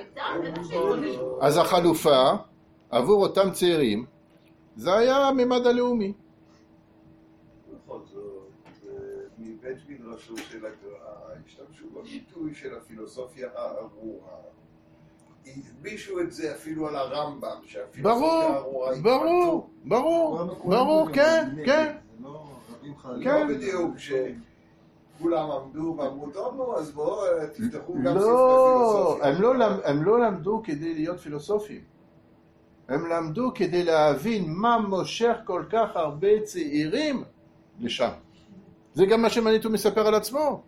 אז החלופה עבור אותם צעירים, זה היה הממד הלאומי. בכל זאת, מבית מדרשו של הגר"א, השתמשו בביטוי של הפילוסופיה הארורה. הדבישו את זה אפילו על הרמב"ם, שהפילוסופיה הארורה היא ברור, ברור, ברור, כן, כן. לא בדיוק, שכולם עמדו ואמרו, טוב, נו, אז בואו תפתחו גם ספרי פילוסופיה. הם לא למדו כדי להיות פילוסופים. הם למדו כדי להבין מה מושך כל כך הרבה צעירים לשם. זה גם מה שמניטו מספר על עצמו.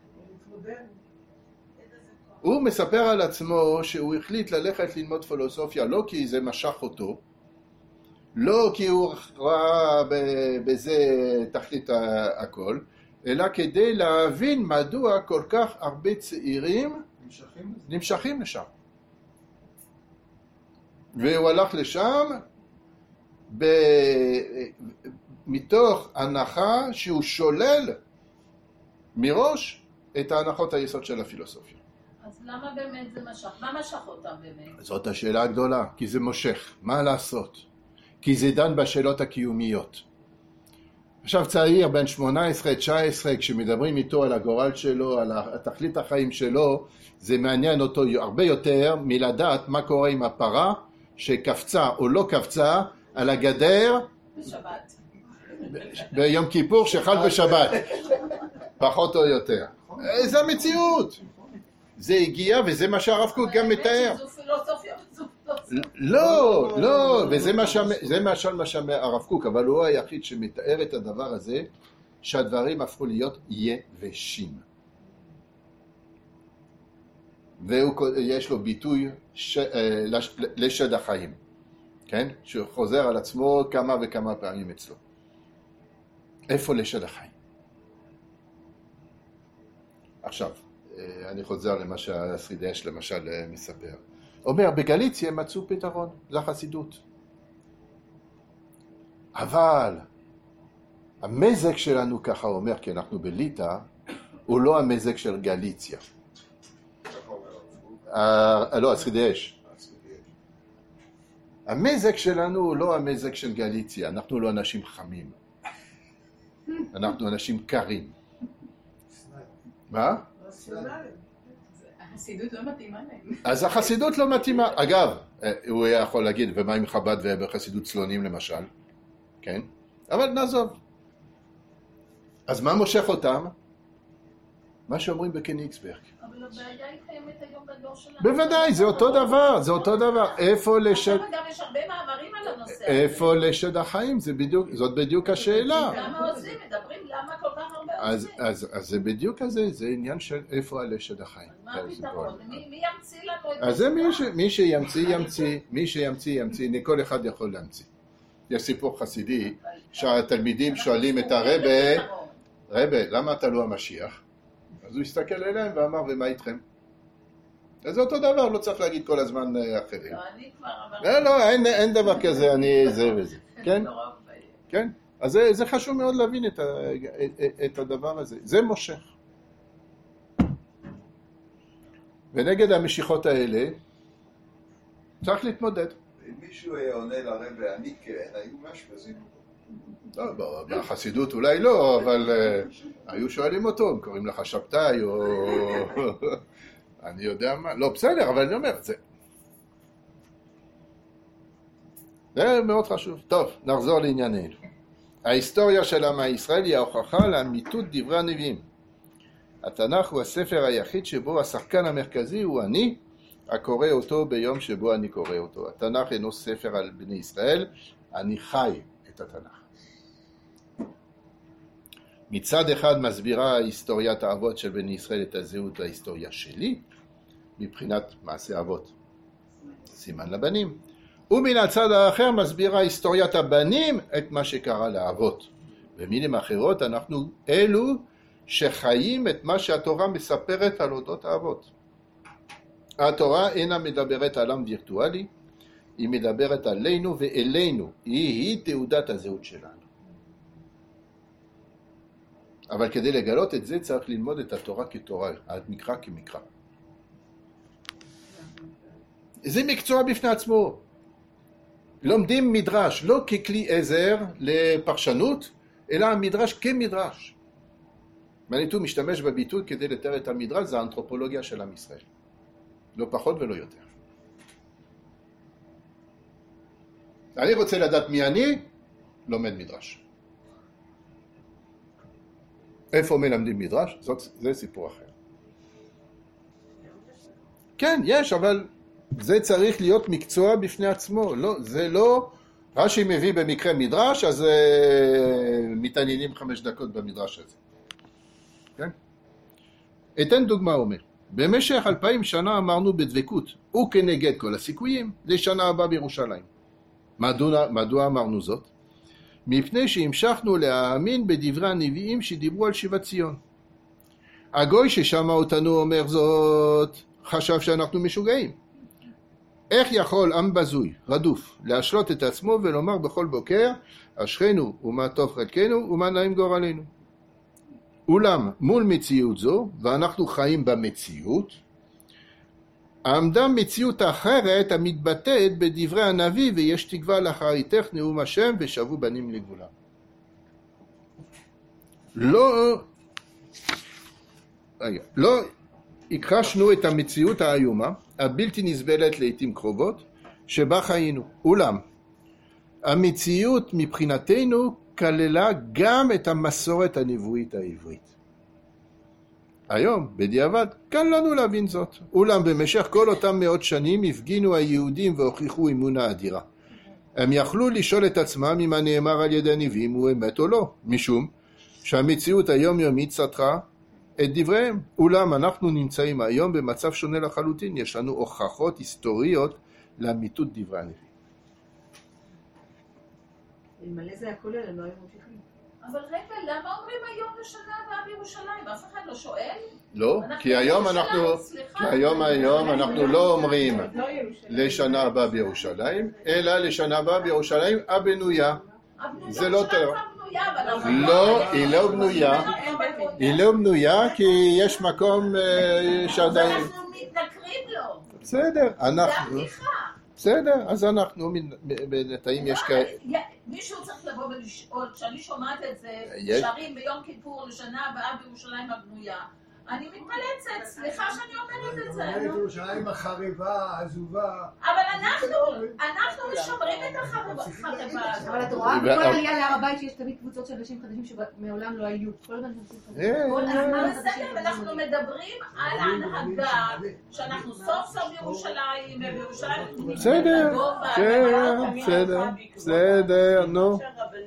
הוא מספר על עצמו שהוא החליט ללכת ללמוד פילוסופיה, לא כי זה משך אותו, לא כי הוא ראה בזה תכלית הכל, אלא כדי להבין מדוע כל כך הרבה צעירים נמשכים לשם. והוא הלך לשם ב... מתוך הנחה שהוא שולל מראש את ההנחות היסוד של הפילוסופיה. אז למה באמת זה משך? מה משך אותם באמת? זאת השאלה הגדולה, כי זה מושך. מה לעשות? כי זה דן בשאלות הקיומיות. עכשיו צעיר בן שמונה עשרה תשע עשרה, כשמדברים איתו על הגורל שלו, על תכלית החיים שלו, זה מעניין אותו הרבה יותר מלדעת מה קורה עם הפרה שקפצה או לא קפצה על הגדר בשבת. ביום כיפור שחל בשבת. פחות או יותר. זה המציאות. זה הגיע וזה מה שהרב קוק גם מתאר. זו פילוסופיה וזו פילוסופיה. לא, לא, וזה מה שהרב קוק, אבל הוא היחיד שמתאר את הדבר הזה, שהדברים הפכו להיות יבשים. ויש לו ביטוי לשד החיים. כן? שחוזר על עצמו כמה וכמה פעמים אצלו. איפה לשד החיים? עכשיו, אני חוזר למה שהסרידש למשל מספר. אומר, בגליציה מצאו פתרון, זה החסידות. אבל המזג שלנו, ככה אומר, כי אנחנו בליטא, הוא לא המזג של גליציה. לא, הסרידש. המזג שלנו הוא לא המזג של גליציה, אנחנו לא אנשים חמים. אנחנו אנשים קרים. מה? החסידות לא מתאימה להם. אז החסידות לא מתאימה. אגב, הוא יכול להגיד, ומה עם חב"ד ובחסידות צלונים למשל? כן? אבל נעזוב. אז מה מושך אותם? מה שאומרים בקניגסברג. אבל הבעיה היא קיימת היום בדור שלנו. בוודאי, זה אותו דבר, זה אותו דבר. איפה לשד... עכשיו גם יש הרבה מאמרים על הנושא. איפה לשד החיים? זה בדיוק, זאת בדיוק השאלה. למה עושים? מדברים למה כל כך הרבה אז, עושים? אז, אז זה בדיוק הזה, זה עניין של איפה לשד החיים. מה הפתרון? מי מי ימציא לנו את אז זה מי ש- מי שימציא ימציא, מי שימציא ימציא, כל אחד יכול להמציא. יש סיפור חסידי שהתלמידים שואלים את הרבה, רבה, למה אתה לא המשיח? אז הוא הסתכל אליהם ואמר, ומה איתכם? אז זה אותו דבר, לא צריך להגיד כל הזמן אחרים. לא, אני כבר אמרתי. לא, לא, אין, אין דבר כזה, אני זה וזה. כן? כן? אז זה, זה חשוב מאוד להבין את, ה, את הדבר הזה. זה מושך. ונגד המשיכות האלה, צריך להתמודד. אם מישהו היה עונה לרבה, אני כן, היו מאשפזים אותו. לא, בחסידות אולי לא, אבל uh, היו שואלים אותו, הם קוראים לך שבתאי, או... אני יודע מה, לא בסדר, אבל אני אומר, זה... זה מאוד חשוב. טוב, נחזור לענייננו. ההיסטוריה של עם ישראל היא ההוכחה לאמיתות דברי הנביאים. התנ"ך הוא הספר היחיד שבו השחקן המרכזי הוא אני, הקורא אותו ביום שבו אני קורא אותו. התנ"ך אינו ספר על בני ישראל, אני חי את התנ"ך. מצד אחד מסבירה היסטוריית האבות של בני ישראל את הזהות ההיסטוריה שלי, מבחינת מעשה אבות, סימן לבנים. ומן הצד האחר מסבירה היסטוריית הבנים את מה שקרה לאבות. במילים אחרות אנחנו אלו שחיים את מה שהתורה מספרת על אודות האבות. התורה אינה מדברת על עם וירטואלי, היא מדברת עלינו ואלינו, היא, היא תעודת הזהות שלנו. אבל כדי לגלות את זה צריך ללמוד את התורה כתורה, המקרא כמקרא. זה מקצוע בפני עצמו. לומדים מדרש לא ככלי עזר לפרשנות, אלא המדרש כמדרש. מניטו משתמש בביטוי כדי לתאר את המדרש, זה האנתרופולוגיה של עם ישראל. לא פחות ולא יותר. אני רוצה לדעת מי אני, לומד מדרש. איפה מלמדים מדרש? זאת, זה סיפור אחר. כן, יש, אבל זה צריך להיות מקצוע בפני עצמו. לא, זה לא, רש"י מביא במקרה מדרש, אז uh, מתעניינים חמש דקות במדרש הזה. כן? אתן דוגמה אומר. במשך אלפיים שנה אמרנו בדבקות, וכנגד כל הסיכויים, לשנה הבאה בירושלים. מדוע, מדוע אמרנו זאת? מפני שהמשכנו להאמין בדברי הנביאים שדיברו על שיבת ציון. הגוי ששמע אותנו אומר זאת, חשב שאנחנו משוגעים. איך יכול עם בזוי, רדוף, להשלות את עצמו ולומר בכל בוקר, אשכנו ומה טוב חלקנו ומה נעים גורלנו. אולם מול מציאות זו, ואנחנו חיים במציאות, עמדה מציאות אחרת המתבטאת בדברי הנביא, ויש תקווה לאחריתך נאום השם ושבו בנים לגבולה. לא, רגע, לא הכחשנו את המציאות האיומה, הבלתי נסבלת לעתים קרובות, שבה חיינו. אולם, המציאות מבחינתנו כללה גם את המסורת הנבואית העברית. היום, בדיעבד, קל לנו להבין זאת. אולם במשך כל אותם מאות שנים הפגינו היהודים והוכיחו אמונה אדירה. הם יכלו לשאול את עצמם אם הנאמר על ידי הנביאים הוא אמת או לא, משום שהמציאות היומיומית סתרה את דבריהם. אולם אנחנו נמצאים היום במצב שונה לחלוטין, יש לנו הוכחות היסטוריות לאמיתות דברי הנביאים. אלמלא זה הכולל, הם לא היו ממשיכים. אבל רגע, למה אומרים היום לשנה הבאה בירושלים? אף אחד לא שואל? לא, כי היום אנחנו, כי היום היום אנחנו לא אומרים לשנה הבאה בירושלים, אלא לשנה הבאה בירושלים הבנויה. זה לא טוב. לא, היא לא בנויה. היא לא בנויה כי יש מקום שעדיין... אנחנו מתנכרים לו. בסדר, זה אנחנו... הבדיחה. בסדר, אז אנחנו בינתיים יש כאלה... מישהו צריך לבוא ולשאול, כשאני שומעת את זה, יש- שרים ביום כיפור לשנה הבאה בירושלים הבנויה, אני מתפלצת, סליחה שאני אומרת את זה. את ירושלים החריבה, העזובה. אבל אנחנו, אנחנו משמרים את החרבה הזאת. אבל את רואה בכל עלייה להר הבית שיש תמיד קבוצות של אנשים חדשים שמעולם לא היו. כל הזמן אנשים חדשים. אה, כל הזמן בסדר, חדשים ואנחנו חדשים. מדברים על ההנהגה, שאנחנו סוף סוף בירושלים, בירושלים... בסדר, כן, בסדר, בסדר, נו.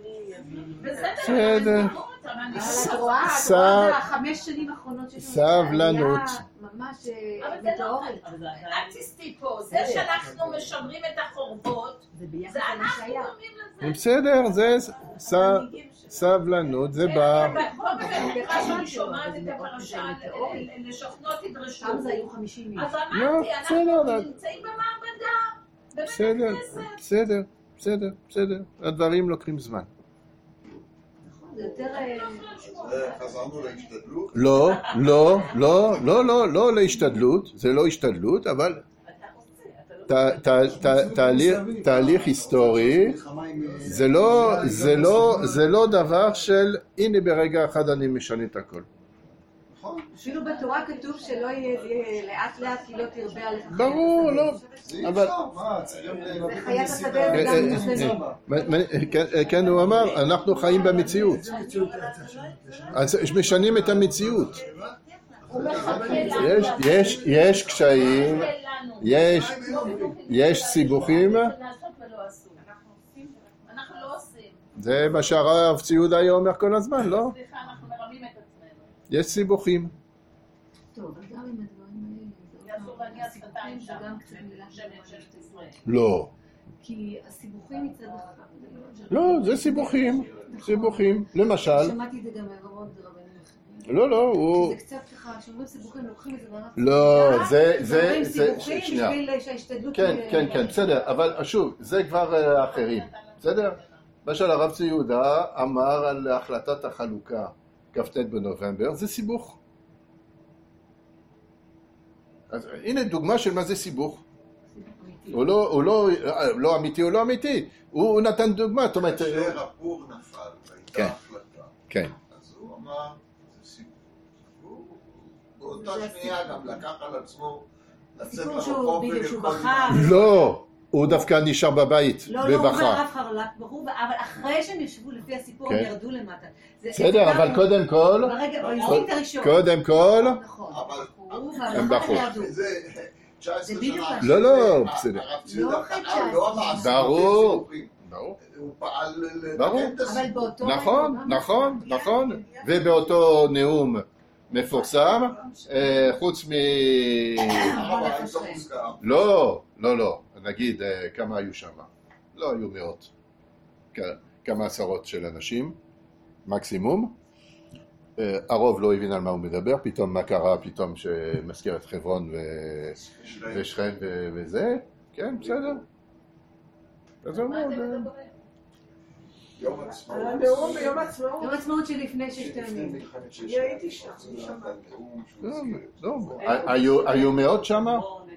בסדר. אבל את רואה, את ס- רואה בחמש שנים האחרונות שיש לנו סבלנות. עלייה ממש אה, אבל זה לא... מטאורית. אל תסתי פה, זה שאנחנו משמרים את החורבות, זה ביחד זה למה אנחנו שהיה. גורמים לזה. בסדר, זה ס- סבלנות, זה בא. פה במקרה שאני שומעת את הפרשה, לשוכנות תדרשו. שם זה היו חמישים איש. אז לא, אמרתי, בסדר, אנחנו אבל- נמצאים במעבדה, בבית בסדר, הכנסת. בסדר, בסדר, בסדר. הדברים לוקחים זמן. זה יותר... אה, חזרנו להשתדלות. לא, לא, לא, לא, לא, לא להשתדלות, זה לא השתדלות, אבל ת- ת- ת- תהליך- תהליך היסטורי, זה לא, זה לא, זה לא דבר של הנה ברגע אחד אני משנה את הכל. אפילו בתורה כתוב שלא יהיה יהיה לאט לאט כי לא תרבה עליך. ברור, לא. זה אבל- אפשר, מה, צריכים להביא את חיית המסיבה. השדה אה, גם אה, נושא אה, נורא. מ- מ- כן, כן, הוא אמר, אנחנו חיים במציאות. אז משנים את המציאות. הוא מחכה לנו. יש, יש, יש קשיים, מחכה לנו. יש, יש סיבוכים, לעשות ולא עשו. אנחנו לא עושים. זה מה שהרב ציודה היה אומר כל הזמן, לא? סליחה, אנחנו מרמים את עצמנו. יש סיבוכים. טוב, אבל גם עם הדברים האלה, יעשו ואני השפתיים שם, זה גם קצת מילה בשם ממשלת ישראל. לא. כי הסיבוכים מצד אחד. לא, זה סיבוכים, סיבוכים. למשל, שמעתי את זה גם מעוד רבנים אחרים. לא, לא, הוא... זה קצת ככה, כשאומרים סיבוכים, לוקחים את זה ברמת... לא, זה, זה, אומרים זה, סיבוכים שנייה. בשביל שההשתדלות... כן, תהיה- כן, כן, בסדר, אבל שוב, זה כבר אה, אחרים, בסדר? מה של הרב ציודה אמר על החלטת החלוקה, כ"ט בנובמבר, זה סיבוך. אז הנה דוגמה של מה זה סיבוך. הוא לא, הוא לא, לא אמיתי, הוא לא אמיתי. הוא, הוא נתן דוגמה, זאת אומרת... כאשר הפור נפל והייתה כן. החלטה, כן. אז הוא אמר, זה סיפור. הוא באותה שנייה גם לקח על עצמו לצאת סיפור שהוא לרחוב בדיוק שהוא ולרקוד בכה. עם לא, הוא דווקא נשאר בבית, לא, לא, הוא ובכה. והרב חרל"פ, ברור, אבל אחרי שהם ישבו לפי הסיפור, כן. הם ירדו למטה. זה- בסדר, זה אבל גם- קודם כל, ברגע, באינסטינקט הראשון. קודם כל, נכון. אבל- הוא הם ואחר כך בכו. ירדו. וזה תשע עשרה זה בדיוק שנה. מה- לא, לא, הרב בסדר. ציודה לא אחרי פעל, תשע לא עשרה. אמר ברור. סיפורים. ברור. הוא פעל ברור. לתקן את אבל הסיפור. באותו... נכון, רגע, נכון, נכון. ובאותו נאום מפורסם, אה, חוץ מ... הרב היה לא מוזכר. לא, לא, לא. נגיד אה, כמה היו שם. לא היו מאות. כ- כמה עשרות של אנשים, מקסימום. אה, הרוב לא הבין על מה הוא מדבר, פתאום מה קרה, פתאום שמזכיר את חברון ו- ושכם ו- וזה. כן, בסדר. אז הוא מה אומר, אתם אה, מדברים? יום עצמאות. על הנאום ביום העצמאות. יום העצמאות שלפני ששת לפני הימים. מלחמת ששת אני הייתי שם, הימים. אני שמעתי. הנאום שהוא לא, הזכיר. לא. היו- היו מאות שמה?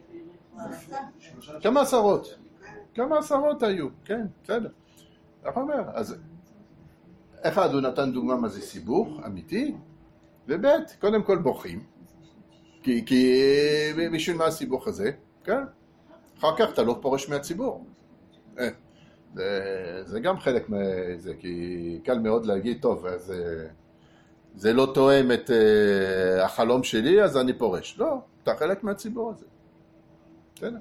כמה עשרות. כמה עשרות היו, כן, בסדר. איך אומר? אז אחד, הוא נתן דוגמה מה זה סיבוך אמיתי, וב' קודם כל בוכים. כי, כי בשביל מה הסיבוך הזה, כן? אחר כך אתה לא פורש מהציבור. אה, זה, זה גם חלק מזה, כי קל מאוד להגיד, טוב, אז אה, זה לא תואם את אה, החלום שלי, אז אני פורש. לא, אתה חלק מהציבור הזה. בסדר.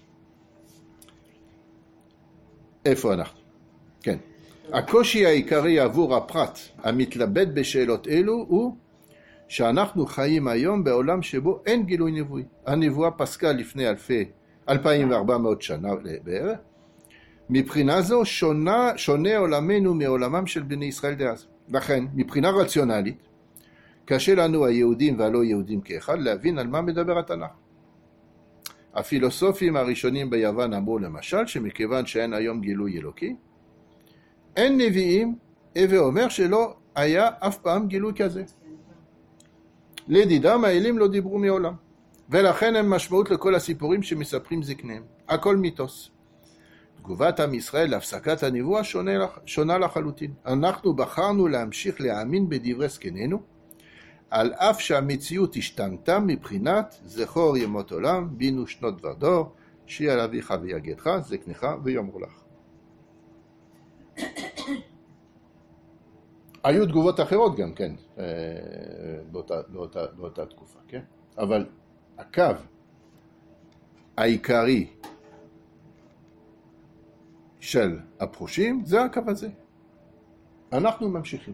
איפה אנחנו? כן. הקושי העיקרי עבור הפרט המתלבט בשאלות אלו הוא שאנחנו חיים היום בעולם שבו אין גילוי נבואי. הנבואה פסקה לפני אלפי, אלפיים וארבע מאות שנה בערך, מבחינה זו שונה, שונה עולמנו מעולמם של בני ישראל דאז. לכן, מבחינה רציונלית, קשה לנו היהודים והלא יהודים כאחד להבין על מה מדבר התנ"ך. הפילוסופים הראשונים ביוון אמרו למשל שמכיוון שאין היום גילוי אלוקי, אין נביאים, הווה אומר שלא היה אף פעם גילוי כזה. לדידם האלים לא דיברו מעולם, ולכן אין משמעות לכל הסיפורים שמספרים זקניהם. הכל מיתוס. תגובת עם ישראל להפסקת הנבואה שונה, שונה לחלוטין. אנחנו בחרנו להמשיך להאמין בדברי זקנינו, על אף שהמציאות השתנתה מבחינת זכור ימות עולם, בינו שנות דבר דור, שי על אביך ויגדך, זקנך ויאמרו לך. היו תגובות אחרות גם כן, באותה, באותה, באותה תקופה, כן? אבל הקו העיקרי של הפרושים זה הקו הזה. אנחנו ממשיכים.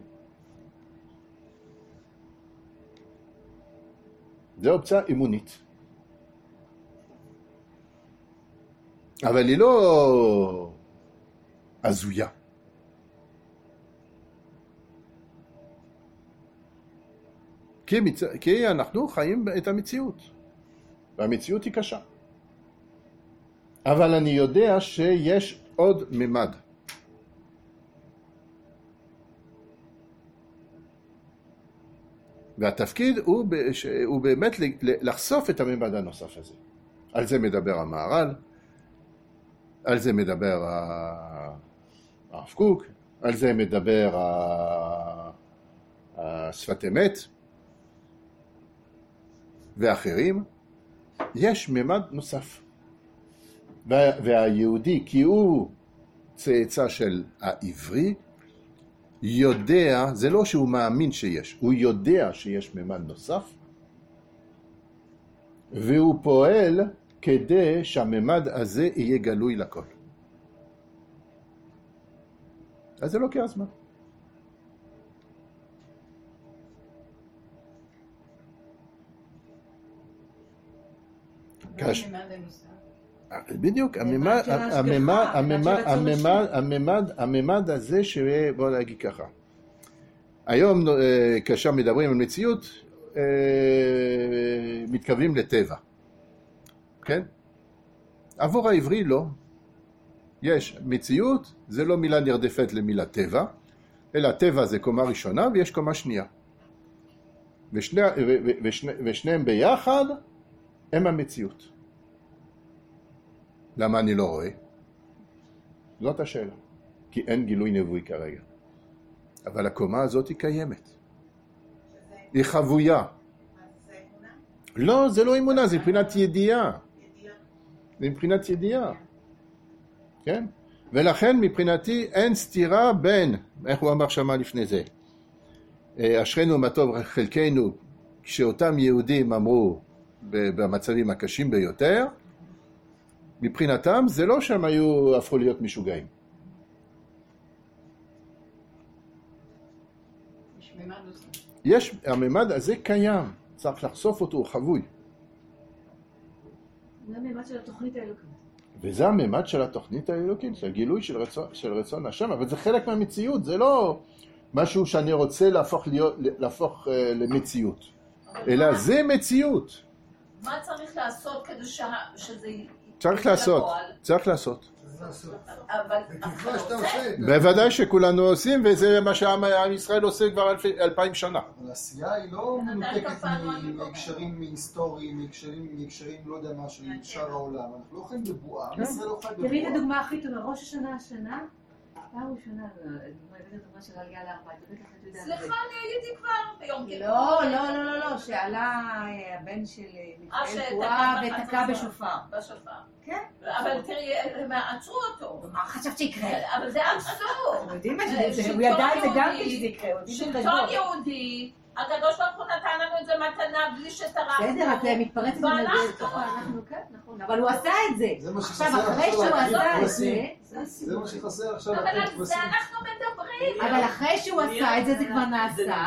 זו אופציה אימונית. אבל היא לא הזויה. כי, מצ... כי אנחנו חיים את המציאות. והמציאות היא קשה. אבל אני יודע שיש עוד ממד. והתפקיד הוא, הוא באמת לחשוף את הממד הנוסף הזה. על זה מדבר המהר"ל, על זה מדבר הרב קוק, על זה מדבר השפת אמת, ואחרים. יש ממד נוסף. והיהודי, כי הוא צאצא של העברי, יודע, זה לא שהוא מאמין שיש, הוא יודע שיש ממד נוסף, והוא פועל כדי שהממד הזה יהיה גלוי לכל. אז זה לוקח זמן. בדיוק, הממד הזה שבוא נגיד ככה. היום כאשר מדברים על מציאות, מתכוונים לטבע. כן? עבור העברי לא. יש מציאות, זה לא מילה נרדפת למילה טבע, אלא טבע זה קומה ראשונה ויש קומה שנייה. ושני, ושני, ושניהם ביחד הם המציאות. למה אני לא רואה? זאת השאלה. כי אין גילוי נבואי כרגע. אבל הקומה הזאת היא קיימת. היא חבויה. לא, זה לא אמונה, זה מבחינת ידיעה. זה מבחינת ידיעה. כן? ולכן מבחינתי אין סתירה בין, איך הוא אמר שמה לפני זה, אשרנו מה טוב חלקנו, כשאותם יהודים אמרו במצבים הקשים ביותר, מבחינתם זה לא שהם היו הפכו להיות משוגעים. יש ממד נוסף. יש, הממד הזה קיים, צריך לחשוף אותו, הוא חבוי. זה הממד של התוכנית האלוקית. וזה הממד של התוכנית האלוקית, של הגילוי של רצון, של רצון השם, אבל זה חלק מהמציאות, זה לא משהו שאני רוצה להפוך, להיות, להפוך uh, למציאות, אלא מה, זה מציאות. מה צריך לעשות כדי שה, שזה... צריך לעשות, צריך לעשות. אבל... בתקווה שאתה עושה את זה. בוודאי שכולנו עושים, וזה מה שעם ישראל עושה כבר אלפי, אלפיים שנה. אבל העשייה היא לא מנותקת מהקשרים היסטוריים, מהקשרים לא יודע מה של שאר העולם. אנחנו לא חיים בבועה, עם ישראל לא חי בבועה. תראי את הדוגמה הכי טובה, ראש השנה השנה, פעם ראשונה, הבאתי את הדוגמה של עלייה לארבע, אתה בטח את יודעת. סליחה, אני הייתי כבר ביום כיפור. לא, לא, לא, לא, לא, שעלה הבן של מיכאל פועה ותקע בשופר. בשופר. כן? אבל תראי, הם עצרו אותו. מה חשבת שיקרה? אבל זה אסור. יודעים מה שזה, הוא ידע את זה גם כשזה יקרה. שלטון יהודי, הקדוש ברוך הוא נתן לנו את זה מתנה בלי שטרחנו. בסדר, את מתפרצת ואנחנו. אנחנו, כן, נכון. אבל הוא עשה את זה. זה מה עכשיו, שחסר אחרי שהוא עשה את זה... זה מה שחסר עכשיו. אבל על זה אנחנו מדברים. אבל אחרי שהוא עשה את זה, זה כבר נעשה,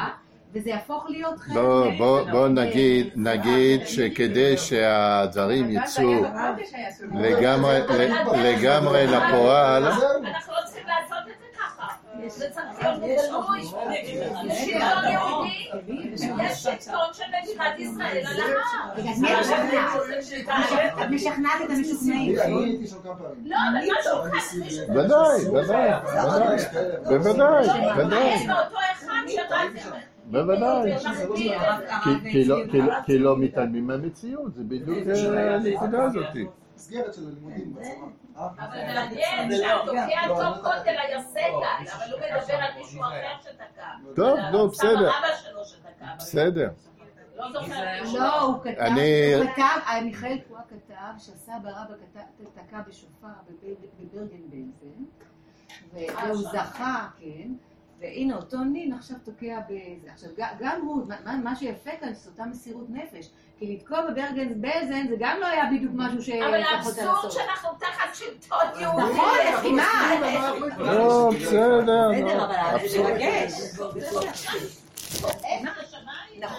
וזה יהפוך להיות חלק... בוא, מ- בוא, לא, בוא מ- נגיד, מצווה. נגיד שכדי שהדברים יצאו בקודש היה סוג. לגמרי, לגמרי לפועל, אנחנו לא צריכים לעשות את זה ככה. זה צריך להיות גלוי. בשלטון יהודי יש שלטון של מדינת ישראל על ההר. רגע, אז מי את משכנעת? את משכנעת את המשוכנעים. אני הייתי שם כמה פעמים. לא, אבל משהו חד. ודאי, ודאי, ודאי, בוודאי, ודאי, יש באותו אחד שרצתם. בוודאי. כי- כי לא- כי לא- כי לא מתעלמים מהמציאות, זה בדיוק אה, הנקודה הזאת. מסגרת של הלימודים בצבא. אבל מעניין שהתוקע טוב כותל היה סגל, אבל הוא מדבר על מישהו אחר שתקע. טוב, נו, על סבא בסדר. אבא שלו שתקע. בסדר. לא זוכר. לא, הוא כתב, אני- הוא כתב, אה, מיכאל פועה כתב שהסבא רבא כתב- תקע בשופר בבר- בברגן בלזן, ו- והוא זכה, כן, והנה אותו נין עכשיו תוקע בזה. עכשיו, ג- גם הוא, מה- מה שיפה כאן, זה אותה מסירות נפש, כי לתקוע בברגן בלזן זה גם לא היה בדיוק משהו שיכולת אבל לעשות. האבסורד שאנחנו תחת שלטון יהודי. נכון, מסכימה. לא, בסדר. בסדר, נו. אבל זה מרגש.